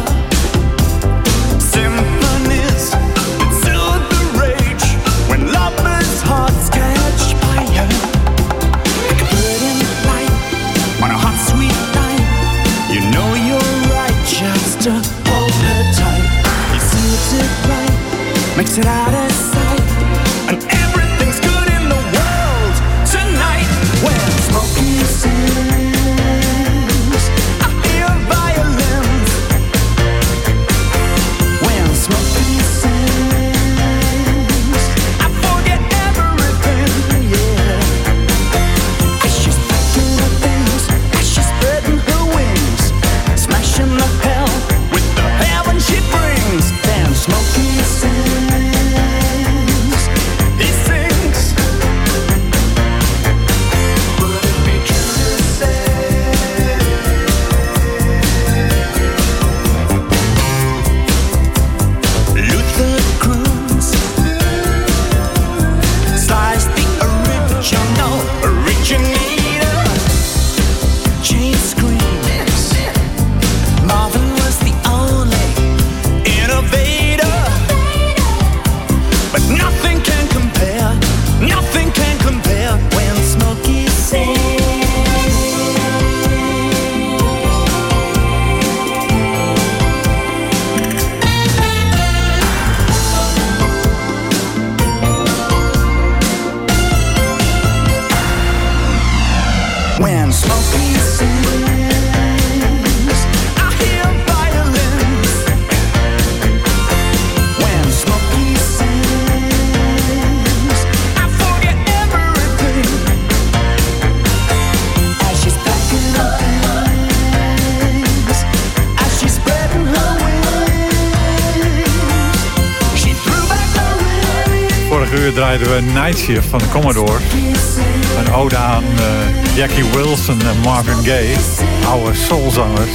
[SPEAKER 16] Symphonies that soothe the rage when lovers' hearts catch fire. Like a bird in flight on a hot sweet night, you know you're right just to hold her tight. He suits it right, makes it out of sight, and everything's good in the world tonight. When Smokey sings, I hear violins. When Smokey sings, I forget everything, yeah. As she's packing her things, as she's spreading her wings, smashing the hell with the heaven she brings. Then Smokey sings, he sings. Would it be true to say Luther Cruz sliced the original originator? Gene screams, Marvin was the only innovator. But nothing can compare, nothing can compare when Smokey sings. When Smokey sings, I hear violins. When Smokey sings, I forget everything. As she's packing her things, as she's spreading her wings, she threw back the ring.
[SPEAKER 2] Vorige uur draaiden we Night Shift van de Commodore. Een ode aan uh, Jackie Wilson en Marvin Gaye, oude soulzangers.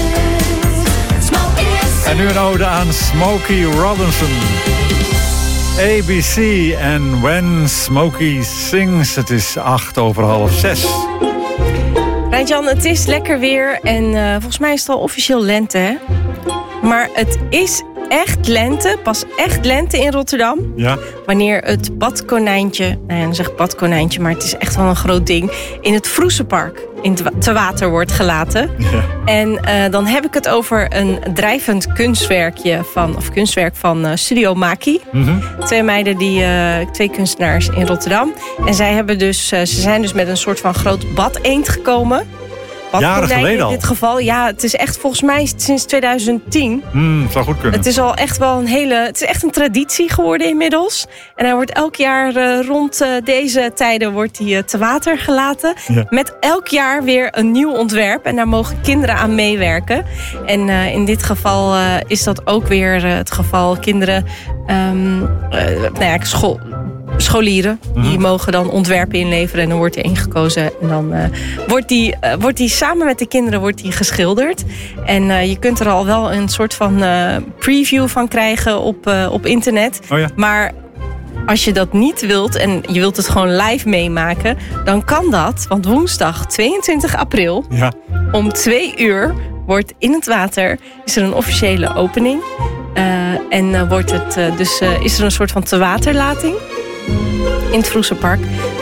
[SPEAKER 2] En nu een ode aan Smokey Robinson. A B C en When Smokey Sings. Het is acht over half zes.
[SPEAKER 4] Rijntjan, het is lekker weer en uh, volgens mij is het al officieel lente, hè? Maar het is echt lente, pas echt lente in Rotterdam.
[SPEAKER 2] Ja.
[SPEAKER 4] Wanneer het badkonijntje, nou ja, dan zeg ik badkonijntje, maar het is echt wel een groot ding, in het Vroesenpark in te, te water wordt gelaten.
[SPEAKER 2] Ja.
[SPEAKER 4] En uh, dan heb ik het over een drijvend kunstwerkje van, of kunstwerk van uh, Studio Maki.
[SPEAKER 2] Mm-hmm.
[SPEAKER 4] Twee meiden, die, uh, twee kunstenaars in Rotterdam. En zij hebben dus, uh, ze zijn dus met een soort van groot badeend gekomen.
[SPEAKER 2] Jaren geleden al.
[SPEAKER 4] In dit geval, ja, het is echt volgens mij sinds twintig tien.
[SPEAKER 2] Hmm, zou goed kunnen.
[SPEAKER 4] Het is al echt wel een hele, het is echt een traditie geworden inmiddels. En hij wordt elk jaar uh, rond uh, deze tijden wordt hij uh, te water gelaten.
[SPEAKER 2] Ja.
[SPEAKER 4] Met elk jaar weer een nieuw ontwerp. En daar mogen kinderen aan meewerken. En uh, in dit geval uh, is dat ook weer uh, het geval. Kinderen, um, uh, nou ja, school... scholieren, die
[SPEAKER 2] Mm-hmm.
[SPEAKER 4] mogen dan ontwerpen inleveren en dan wordt er ingekozen. En dan uh, wordt, die, uh, wordt die samen met de kinderen wordt die geschilderd. En uh, je kunt er al wel een soort van uh, preview van krijgen op, uh, op internet.
[SPEAKER 2] Oh ja.
[SPEAKER 4] Maar als je dat niet wilt en je wilt het gewoon live meemaken, dan kan dat. Want woensdag tweeëntwintig april
[SPEAKER 2] Ja.
[SPEAKER 4] om twee uur wordt in het water, is er een officiële opening. Uh, en uh, wordt het, uh, dus uh, is er een soort van tewaterlating in het Vroesenpark. Dus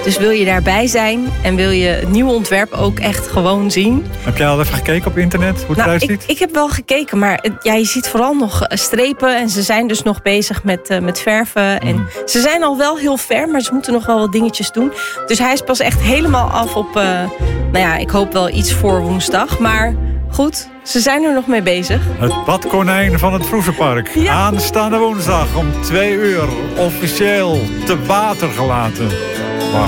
[SPEAKER 4] Dus wil je daarbij zijn en wil je het nieuwe ontwerp ook echt gewoon zien?
[SPEAKER 2] Heb jij al even gekeken op internet hoe het
[SPEAKER 4] Nou,
[SPEAKER 2] eruit
[SPEAKER 4] ik,
[SPEAKER 2] ziet?
[SPEAKER 4] ik heb wel gekeken, maar het- ja, je ziet vooral nog eh, strepen. En ze zijn dus nog bezig met, eh, met verven. En ze zijn al wel heel ver, maar ze moeten nog wel wat dingetjes doen. Dus hij is pas echt helemaal af op, uh, nou ja, ik hoop wel iets voor woensdag. Maar goed, ze zijn er nog mee bezig.
[SPEAKER 2] Het badkonijn van het Vroesenpark.
[SPEAKER 4] Ja.
[SPEAKER 2] Aanstaande woensdag om twee uur officieel te water gelaten. Wauw.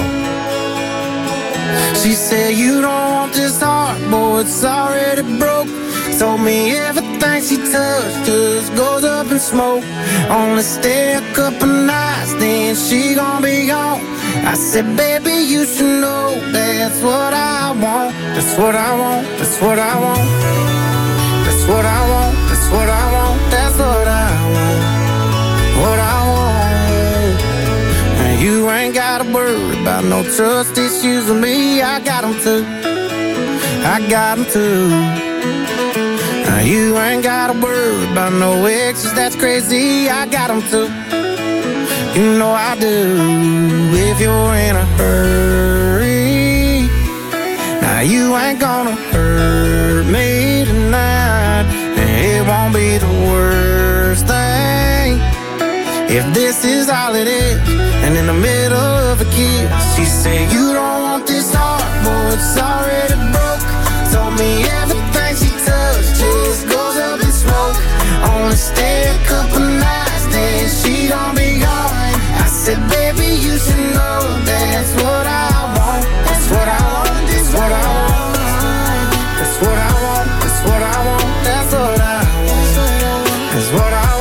[SPEAKER 16] She said you don't want this heart, boy, it's already broke. Told me everything she touched just goes up in smoke. Only stay a couple nights, then she gon' be gone. I said, baby, you should know that's what I want. That's what I want, that's what I want. That's what I want, that's what I want. That's what I want. What I want. And you ain't gotta worry about no trust issues with me. I got them too. I got them too. Now you ain't gotta worry about no exes, that's crazy. I got them too. You know I do. If you're in a hurry, now you ain't gonna hurt me tonight. It won't be the worst thing if this is all it is. And in the middle of a kiss, she said, you don't want this heart, boy, it's already broke. Told me everything she touched just goes up in smoke. Only stay a couple nights, then she gon' be gone. I said, baby, you should know that's what I want. That's what I want, that's what I want. That's what I want, that's what I want. That's what I want. That's what I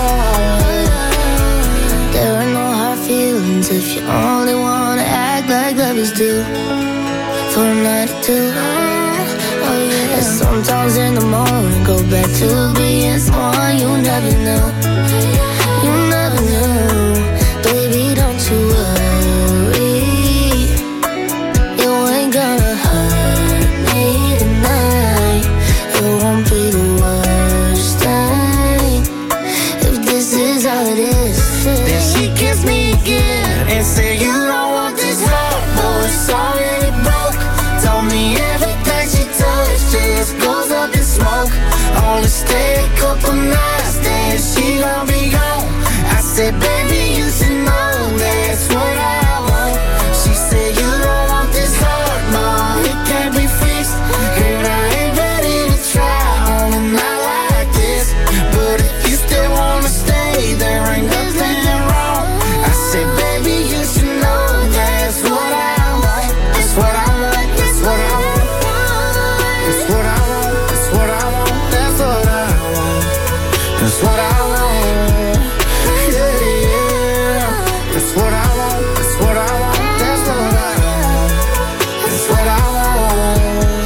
[SPEAKER 16] want.
[SPEAKER 6] There are no hard feelings if you only wanna act like lovers do. For a night or two. Oh yeah. And sometimes in the morning go back to being someone you never knew. You never knew. Baby, don't you worry. You ain't gonna hurt me tonight. It won't be the worst thing if this is all it is.
[SPEAKER 16] Then she kissed me again and said, you don't want this heart, boy, it's already broke. Told me everything she touched just goes up in smoke. Only stay a couple nights, then she gon' be gone. I said, baby, you should know that's what I want. She said, you don't want this heart, no, it can't be fixed. And I ain't ready to try on a night like this. But if you still wanna stay, there ain't nothing wrong. I said, baby, you should know that's what I want. That's what I want, that's what I want. That's what I want, that's what I want. That's what I want. That's what I want. Yeah, yeah. That's what I want, that's what I want. That's what I want. That's what I want.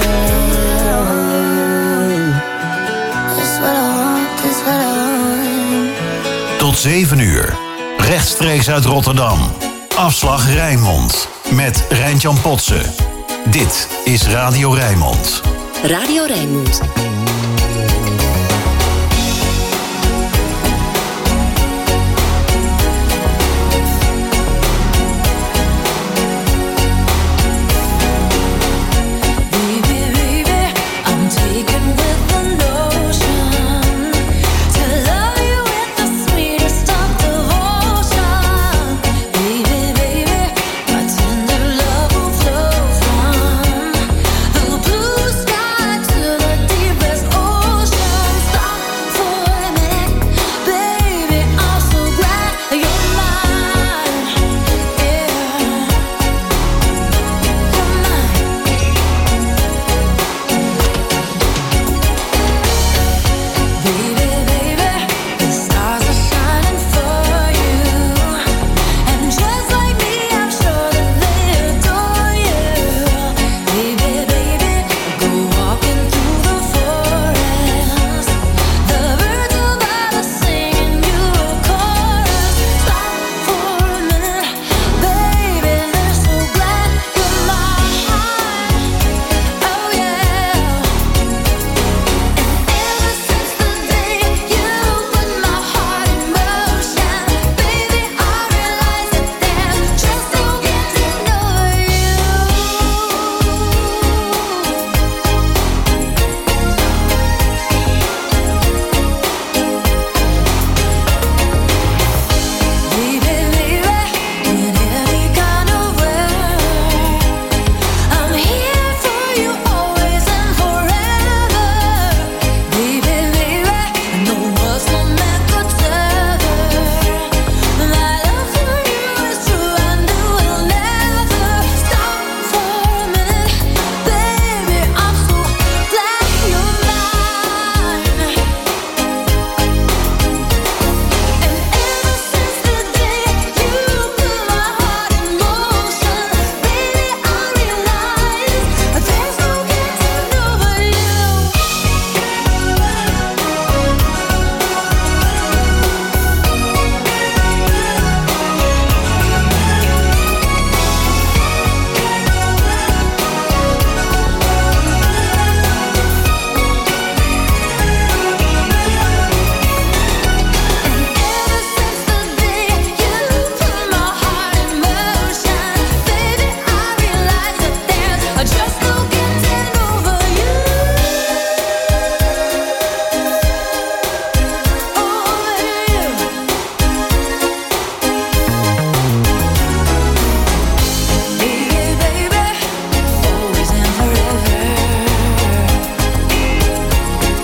[SPEAKER 6] That's what I want, that's what I want.
[SPEAKER 14] Tot zeven uur. Rechtstreeks uit Rotterdam. Afslag Rijnmond. Met Rijntjan Potsen. Dit is Radio Rijnmond.
[SPEAKER 15] Radio Rijnmond.
[SPEAKER 6] Blue sky to the deepest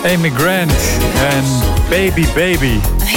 [SPEAKER 2] Amy Grant en Baby Baby.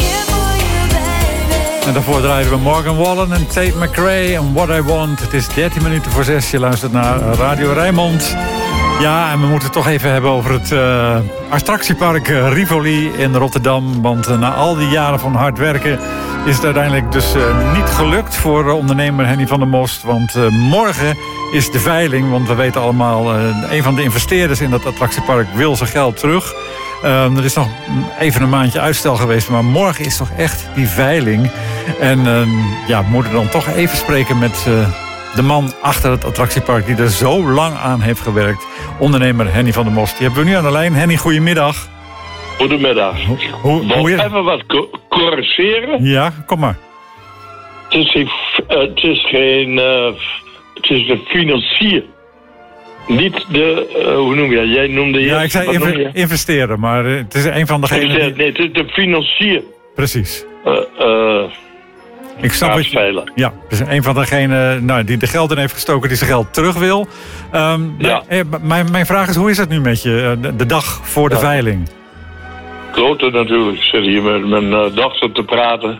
[SPEAKER 2] En daarvoor draaiden we Morgan Wallen en Tate McRae en What I Want. Het is dertien minuten voor zes. Je luistert naar Radio Rijnmond. Ja, en we moeten het toch even hebben over het uh, attractiepark Rivoli in Rotterdam. Want uh, na al die jaren van hard werken is het uiteindelijk dus uh, niet gelukt voor uh, ondernemer Henny van der Most. Want uh, morgen is de veiling, want we weten allemaal, uh, een van de investeerders in dat attractiepark wil zijn geld terug. Uh, er is nog even een maandje uitstel geweest, maar morgen is toch echt die veiling. En uh, ja, we moeten dan toch even spreken met uh, de man achter het attractiepark die er zo lang aan heeft gewerkt. Ondernemer Henny van der Most. Die hebben we nu aan de lijn. Henny, goedemiddag.
[SPEAKER 9] Goedemiddag.
[SPEAKER 2] Hoe, hoe je...
[SPEAKER 9] Even wat co- corrigeren.
[SPEAKER 2] Ja, kom maar.
[SPEAKER 9] Het is, uh, het is geen... Uh, het is de financier. Niet de... Uh, hoe noem je dat? Jij noemde...
[SPEAKER 2] Ja,
[SPEAKER 9] eerst,
[SPEAKER 2] ik zei inv-
[SPEAKER 9] je?
[SPEAKER 2] investeren, maar uh, het is een van degenen... Die...
[SPEAKER 9] Nee, het is de financier.
[SPEAKER 2] Precies.
[SPEAKER 9] Uh, uh,
[SPEAKER 2] ik snap het. Ja, dus een van degenen nou, die de geld in heeft gestoken, die zijn geld terug wil. Um, ja. eh, mijn, mijn vraag is, hoe is het nu met je, de, de dag voor de ja. veiling?
[SPEAKER 9] Klote natuurlijk. Ik zit hier met mijn uh, dochter te praten.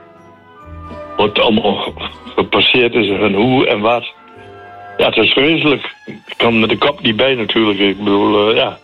[SPEAKER 9] Wat allemaal gepasseerd is en hoe en wat. Ja, het is vreselijk. Ik kan met de kop niet bij natuurlijk. Ik bedoel, uh, ja.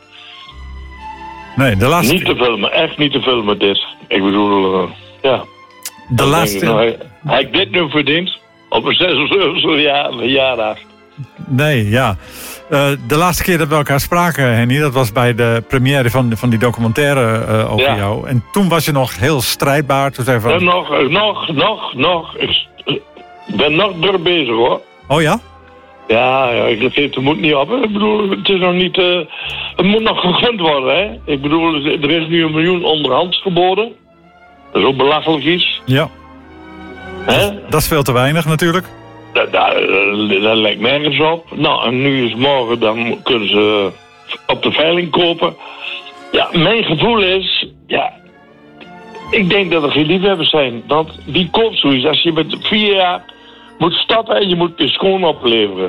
[SPEAKER 2] Nee, de laatste...
[SPEAKER 9] Niet te filmen, echt niet te filmen dit. Ik bedoel, uh, ja.
[SPEAKER 2] De laatste...
[SPEAKER 9] Ik, nou, hij, hij heeft dit nu verdiend. Op een zes of zeven jaar, verjaardag.
[SPEAKER 2] Nee, ja. Uh, de laatste keer dat we elkaar spraken, Henny, dat was bij de première van, van die documentaire uh, over ja. jou. En toen was je nog heel strijdbaar. Toen zei van...
[SPEAKER 9] ja, nog, nog, nog, nog. Ik ben nog druk bezig, hoor.
[SPEAKER 2] Oh ja?
[SPEAKER 9] Ja, ja, ik geef het moet niet op. Ik bedoel, het is nog niet... Uh, het moet nog gegund worden, hè. Ik bedoel, er is nu een miljoen onderhands geboden. Dat is ook belachelijk iets.
[SPEAKER 2] Ja.
[SPEAKER 9] Hè?
[SPEAKER 2] Dat is veel te weinig, natuurlijk.
[SPEAKER 9] Dat, dat, dat lijkt nergens op. Nou, en nu is morgen, dan kunnen ze op de veiling kopen. Ja, mijn gevoel is... Ja, ik denk dat er geen liefhebbers zijn. Want wie koopt zoiets? Als je met vier jaar moet stappen en je moet je schoon opleveren.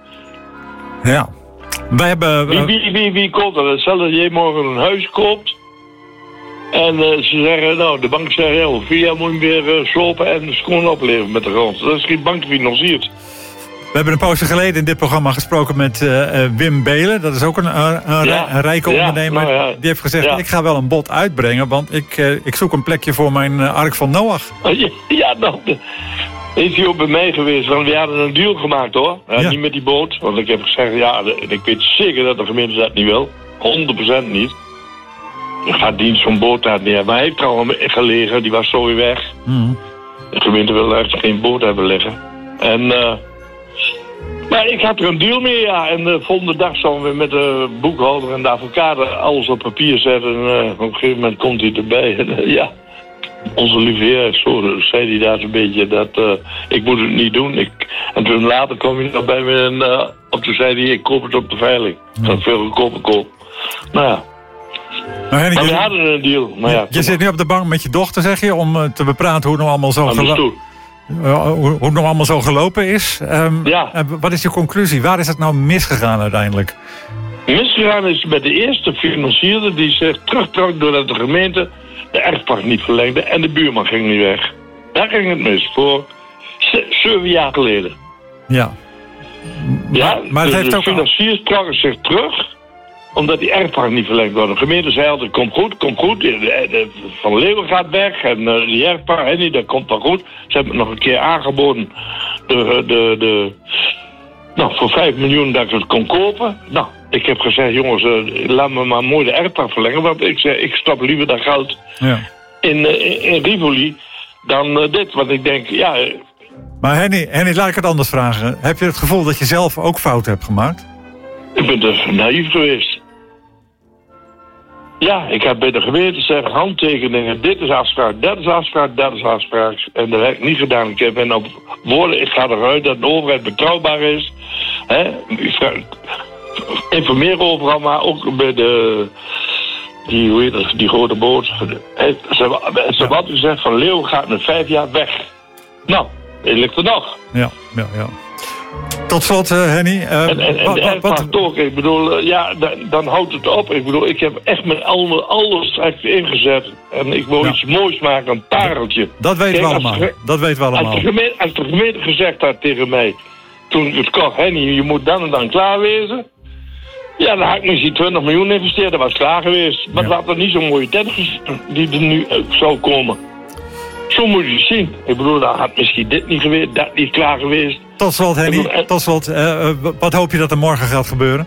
[SPEAKER 2] Ja. Wij hebben...
[SPEAKER 9] Wie, wie, wie, wie koopt dat? Hetzelfde dat jij morgen een huis koopt. En uh, ze zeggen, nou, de bank zegt, ja, vier jaar moet je weer uh, slopen en schoon opleveren met de grond. Dat is geen bank gefinancierd.
[SPEAKER 2] We hebben een poosje geleden in dit programma gesproken met uh, Wim Belen. Dat is ook een, een, een, ja. een rijke ja, ondernemer. Nou ja. Die heeft gezegd, ja. ik ga wel een bod uitbrengen, want ik, uh, ik zoek een plekje voor mijn uh, Ark van Noach.
[SPEAKER 9] Ja, ja nou, is hij ook bij mij geweest. Want we hadden een deal gemaakt, hoor. Ja, ja. Niet met die boot. Want ik heb gezegd, ja, ik weet zeker dat de gemeente dat niet wil. honderd procent niet. Je gaat dienst van boot daar neer. Maar hij heeft er al gelegen, die was zo weer weg.
[SPEAKER 2] Mm.
[SPEAKER 9] De gemeente wilde eigenlijk geen boot hebben liggen. En, uh, maar ik had er een deal mee, ja. En de volgende dag zouden we met de boekhouder en de advocaat alles op papier zetten. En uh, op een gegeven moment komt hij erbij. En, uh, ja, onze lieve heer, zo zei hij daar zo'n beetje dat uh, ik moet het niet doen. Ik, en toen later kwam hij nog bij me en uh, op toen zei hij, ik koop het op de veiling. Ik ga veel goedkoper kopen. Nou ja.
[SPEAKER 2] Nou, Henny,
[SPEAKER 9] maar we
[SPEAKER 2] je,
[SPEAKER 9] hadden een deal. Maar ja,
[SPEAKER 2] je zit nu op de bank met je dochter, zeg je, om uh, te bepraten hoe het nou allemaal zo, gelo- uh, hoe, hoe het nou allemaal zo gelopen is. Um,
[SPEAKER 9] ja.
[SPEAKER 2] uh, wat is je conclusie? Waar is het nou misgegaan uiteindelijk?
[SPEAKER 9] Misgegaan is met de eerste financierder die zich terugtrok doordat de gemeente de erfpacht niet verlengde en de buurman ging niet weg. Daar ging het mis voor z- zeven jaar geleden.
[SPEAKER 2] Ja.
[SPEAKER 9] Ja,
[SPEAKER 2] maar het
[SPEAKER 9] de,
[SPEAKER 2] heeft
[SPEAKER 9] de
[SPEAKER 2] ook
[SPEAKER 9] financiers trokken zich terug omdat die erfpacht niet verlengd wordt. De gemeente zei altijd, komt goed, komt goed. De, de, de, Van Leeuwen gaat weg en uh, die erfpacht, hè, dat komt wel goed. Ze hebben het nog een keer aangeboden. De, de, de, nou, voor vijf miljoen dat ik het kon kopen. Nou, ik heb gezegd, jongens, uh, laat me maar mooi de erfpacht verlengen. Want ik zeg, ik stap liever dat geld
[SPEAKER 2] ja.
[SPEAKER 9] in, uh, in, in Rivoli dan uh, dit. Want ik denk, ja... Uh,
[SPEAKER 2] maar Henny, Henny, laat ik het anders vragen. Heb je het gevoel dat je zelf ook fouten hebt gemaakt?
[SPEAKER 9] Ik ben dus naïef geweest. Ja, ik heb bij de gemeente gezegd, handtekeningen, dit is afspraak, dat is afspraak, dat is afspraak. En dat heb ik niet gedaan. Ik heb en op woorden, ik ga eruit dat de overheid betrouwbaar is. Hè? Informeer overal, maar ook bij de, die, hoe heet dat, die grote boot. He, ze hebben, ze hebben altijd gezegd, Van Leeuwen gaat met vijf jaar weg. Nou, het ligt er nog.
[SPEAKER 2] Ja, ja, ja. Tot slot, uh, Henny. Uh,
[SPEAKER 9] en en, en
[SPEAKER 2] wat,
[SPEAKER 9] de
[SPEAKER 2] wat,
[SPEAKER 9] ervaart ook. Ik bedoel, uh, ja, dan, dan houdt het op. Ik bedoel, ik heb echt met alle, alles straks ingezet. En ik wil ja. iets moois maken, een pareltje.
[SPEAKER 2] Dat weten Kijk, we allemaal. De, dat weten we allemaal.
[SPEAKER 9] Als de, gemeente, als de gemeente gezegd had tegen mij, toen het kocht, Henny, je moet dan en dan klaar wezen. Ja, dan had ik misschien twintig miljoen investeerd, dat was klaar geweest. Maar ja. laat er niet zo'n mooie tent die er nu uh, zou komen. Zo moet je het zien. Ik bedoel, dan had misschien dit niet geweest, dat niet klaar geweest.
[SPEAKER 2] Tot slot, Henny, bedoel, en... tot slot, uh, wat hoop je dat er morgen gaat gebeuren?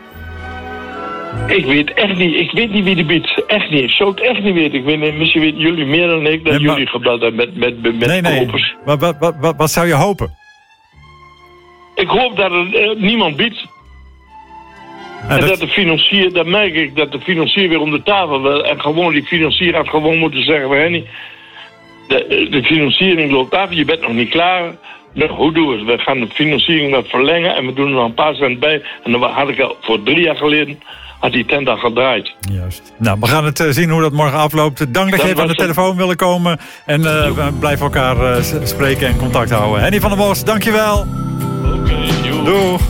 [SPEAKER 9] Ik weet echt niet. Ik weet niet wie de biedt. Echt niet. Ik zou het echt niet weten. Ik weet, misschien weten jullie meer dan ik, dat nee, maar... jullie gebeld hebben met, met, met
[SPEAKER 2] nee, nee. kopers. Maar wat, wat, wat, wat zou je hopen?
[SPEAKER 9] Ik hoop dat er uh, niemand biedt. Ja, en dat... dat de financier, dat merk ik, dat de financier weer om de tafel wil. En gewoon die financier had gewoon moeten zeggen, Henny, de, de financiering loopt af, je bent nog niet klaar. Nou, hoe doen we het? We gaan de financiering wat verlengen en we doen er nog een paar cent bij. En dan had ik al voor drie jaar geleden, had die tent al gedraaid.
[SPEAKER 2] Juist. Nou, we gaan het uh, zien hoe dat morgen afloopt. Dank dat je even aan de telefoon wilde komen. En uh, we blijven elkaar uh, spreken en contact houden. Henny van der Bos, dankjewel.
[SPEAKER 9] Oké, okay,
[SPEAKER 2] doeg.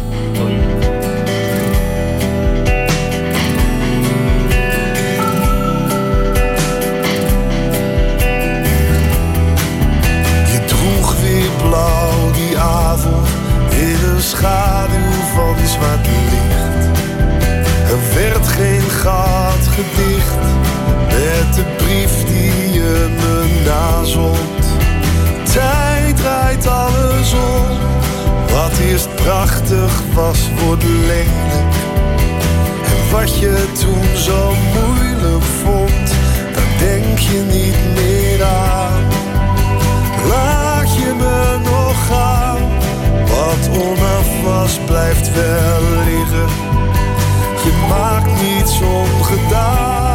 [SPEAKER 10] Blauw die avond in een schaduw van zwart licht. Er werd geen gat gedicht met de brief die je me nazond. Tijd draait alles om. Wat eerst prachtig was, wordt lelijk. En wat je toen zo moeilijk vond, daar denk je niet meer aan. Laat je me nog gaan, wat onaf was blijft wel liggen. Je maakt niets ongedaan.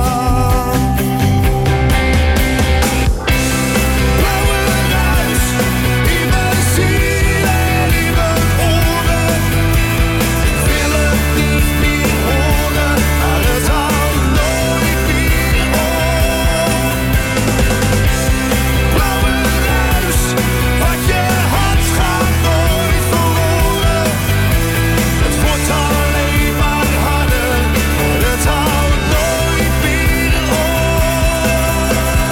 [SPEAKER 10] Blauwe ruis in mijn ziel en in mijn oren. Ik wil het niet meer horen, maar het houdt nooit meer op. Blauwe ruis, wat je had gaat nooit verloren. Het wordt alleen maar harder, maar het houdt nooit meer op.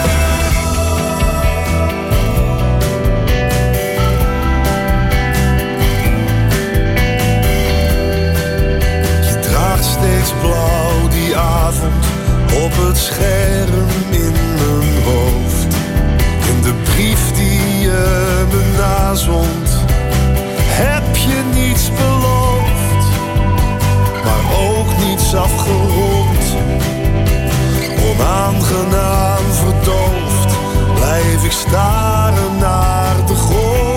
[SPEAKER 10] Je draagt steeds blauw die avond op het scherm in mijn hoofd. In de brief die je me nazond, heb je niets beloofd, maar ook niets afgerond. Onaangenaam verdoofd, blijf ik staren naar de grond.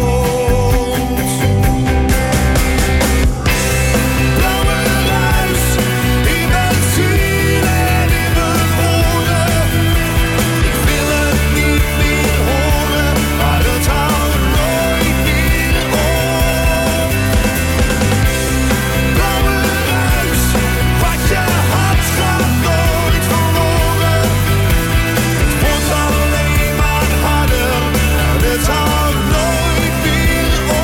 [SPEAKER 10] Blauwe ruis in mijn ziel en in mijn oren. Ik wil het niet meer horen, maar het houdt nooit meer op. Blauwe ruis, wat je had gaat nooit verloren. Het wordt alleen maar harder, maar het houdt nooit meer op.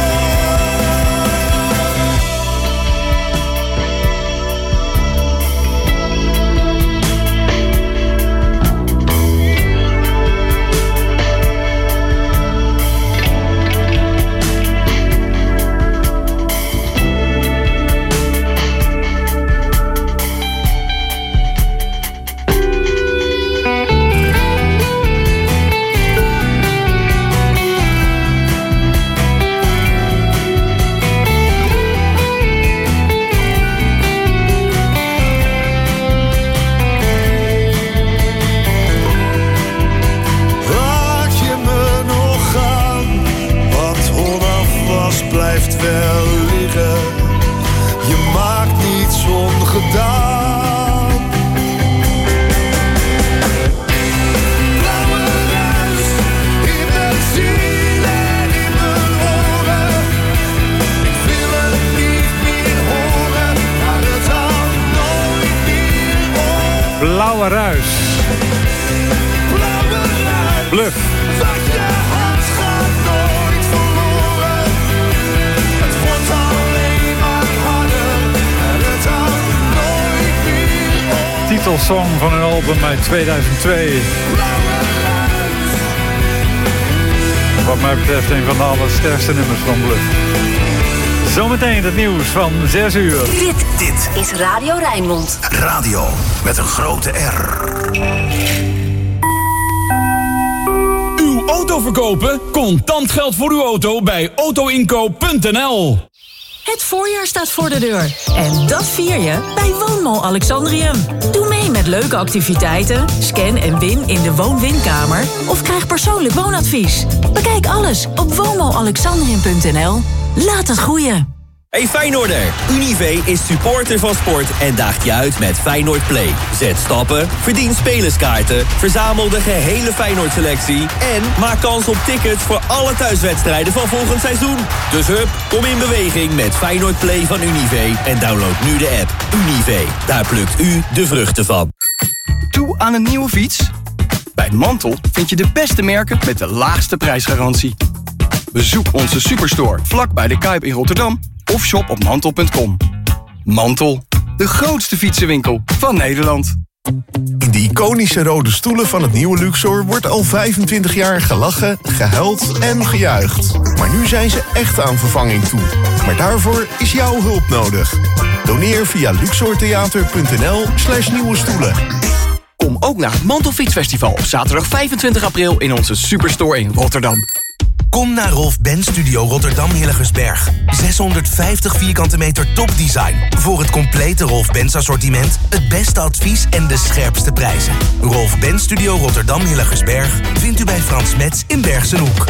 [SPEAKER 10] Laat je me nog gaan, wat onaf was blijft wel liggen. Je maakt niets ongedaan. Blauwe ruis in mijn ziel en in mijn oren. Ik wil het niet meer horen, maar het houdt nooit meer op.
[SPEAKER 2] Blauwe ruis.
[SPEAKER 10] Blauwe ruis.
[SPEAKER 2] Bluff.
[SPEAKER 10] Wat je had gaat nooit verloren. Het wordt alleen
[SPEAKER 2] titelsong van hun album uit tweeduizend twee. Wat mij betreft een van de allersterkste nummers van Bluff. Zometeen het nieuws van zes uur.
[SPEAKER 15] Dit, dit is Radio Rijnmond.
[SPEAKER 14] Radio met een grote R.
[SPEAKER 5] Uw auto verkopen? Contant geld voor uw auto bij autoinkoop punt n l.
[SPEAKER 11] Het voorjaar staat voor de deur. En dat vier je bij Woonmall Alexandrium. Doe mee met leuke activiteiten, scan en win in de woon-winkamer of krijg persoonlijk woonadvies. Bekijk alles op woonmall alexandrium punt n l. Laat het groeien.
[SPEAKER 12] Hey Feyenoorder, Univé is supporter van sport en daagt je uit met Feyenoord Play. Zet stappen, verdien spelerskaarten, verzamel de gehele Feyenoord-selectie en maak kans op tickets voor alle thuiswedstrijden van volgend seizoen. Dus hup, kom in beweging met Feyenoord Play van Univé en download nu de app. Univé, daar plukt u de vruchten van.
[SPEAKER 23] Toe aan een nieuwe fiets? Bij Mantel vind je de beste merken met de laagste prijsgarantie. Bezoek onze superstore vlak bij de Kuip in Rotterdam of shop op mantel punt com. Mantel, de grootste fietsenwinkel van Nederland.
[SPEAKER 24] In de iconische rode stoelen van het nieuwe Luxor wordt al vijfentwintig jaar gelachen, gehuild en gejuicht. Maar nu zijn ze echt aan vervanging toe. Maar daarvoor is jouw hulp nodig. Doneer via luxortheater punt n l slash nieuwe stoelen.
[SPEAKER 23] Kom ook naar het Mantelfietsfestival op zaterdag vijfentwintig april in onze superstore in Rotterdam.
[SPEAKER 25] Kom naar Rolf Benz Studio Rotterdam Hillegersberg. zeshonderdvijftig vierkante meter topdesign. Voor het complete Rolf Benz assortiment, het beste advies en de scherpste prijzen. Rolf Benz Studio Rotterdam Hillegersberg vindt u bij Frans Metz in Bergsenhoek.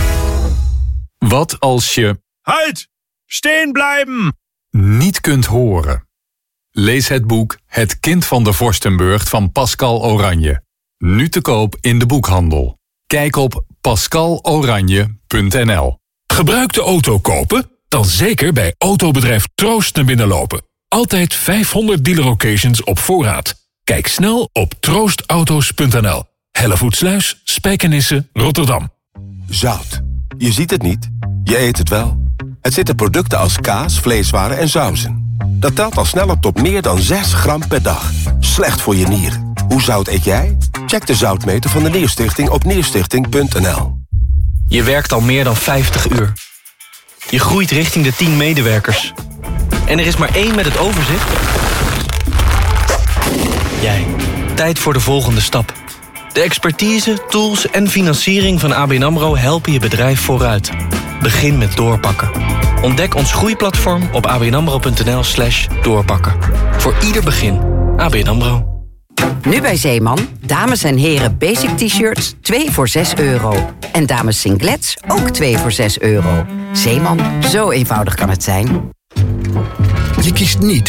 [SPEAKER 8] Wat als je...
[SPEAKER 26] Halt! Steen blijven!
[SPEAKER 8] ...niet kunt horen? Lees het boek Het kind van de Vorstenburg van Pascal Oranje. Nu te koop in de boekhandel. Kijk op pascal oranje punt n l.
[SPEAKER 27] Gebruikte auto kopen? Dan zeker bij autobedrijf Troost naar binnen lopen. Altijd vijfhonderd dealer locations op voorraad. Kijk snel op troostauto's punt n l. Hellevoetsluis, Spijkenisse, Rotterdam.
[SPEAKER 28] Zout. Je ziet het niet, je eet het wel. Het zit in producten als kaas, vleeswaren en sauzen. Dat telt al snel op tot meer dan zes gram per dag. Slecht voor je nieren. Hoe zout eet jij? Check de zoutmeter van de Nierstichting op nierstichting punt n l.
[SPEAKER 29] Je werkt al meer dan vijftig uur. Je groeit richting de tien medewerkers. En er is maar één met het overzicht. Jij. Tijd voor de volgende stap. De expertise, tools en financiering van A B N AMRO helpen je bedrijf vooruit. Begin met doorpakken. Ontdek ons groeiplatform op abnamro punt n l slash doorpakken. Voor ieder begin. A B N AMRO.
[SPEAKER 30] Nu bij Zeeman, dames en heren basic t-shirts twee voor zes euro. En dames singlets ook twee voor zes euro. Zeeman, zo eenvoudig kan het zijn.
[SPEAKER 31] Je kiest niet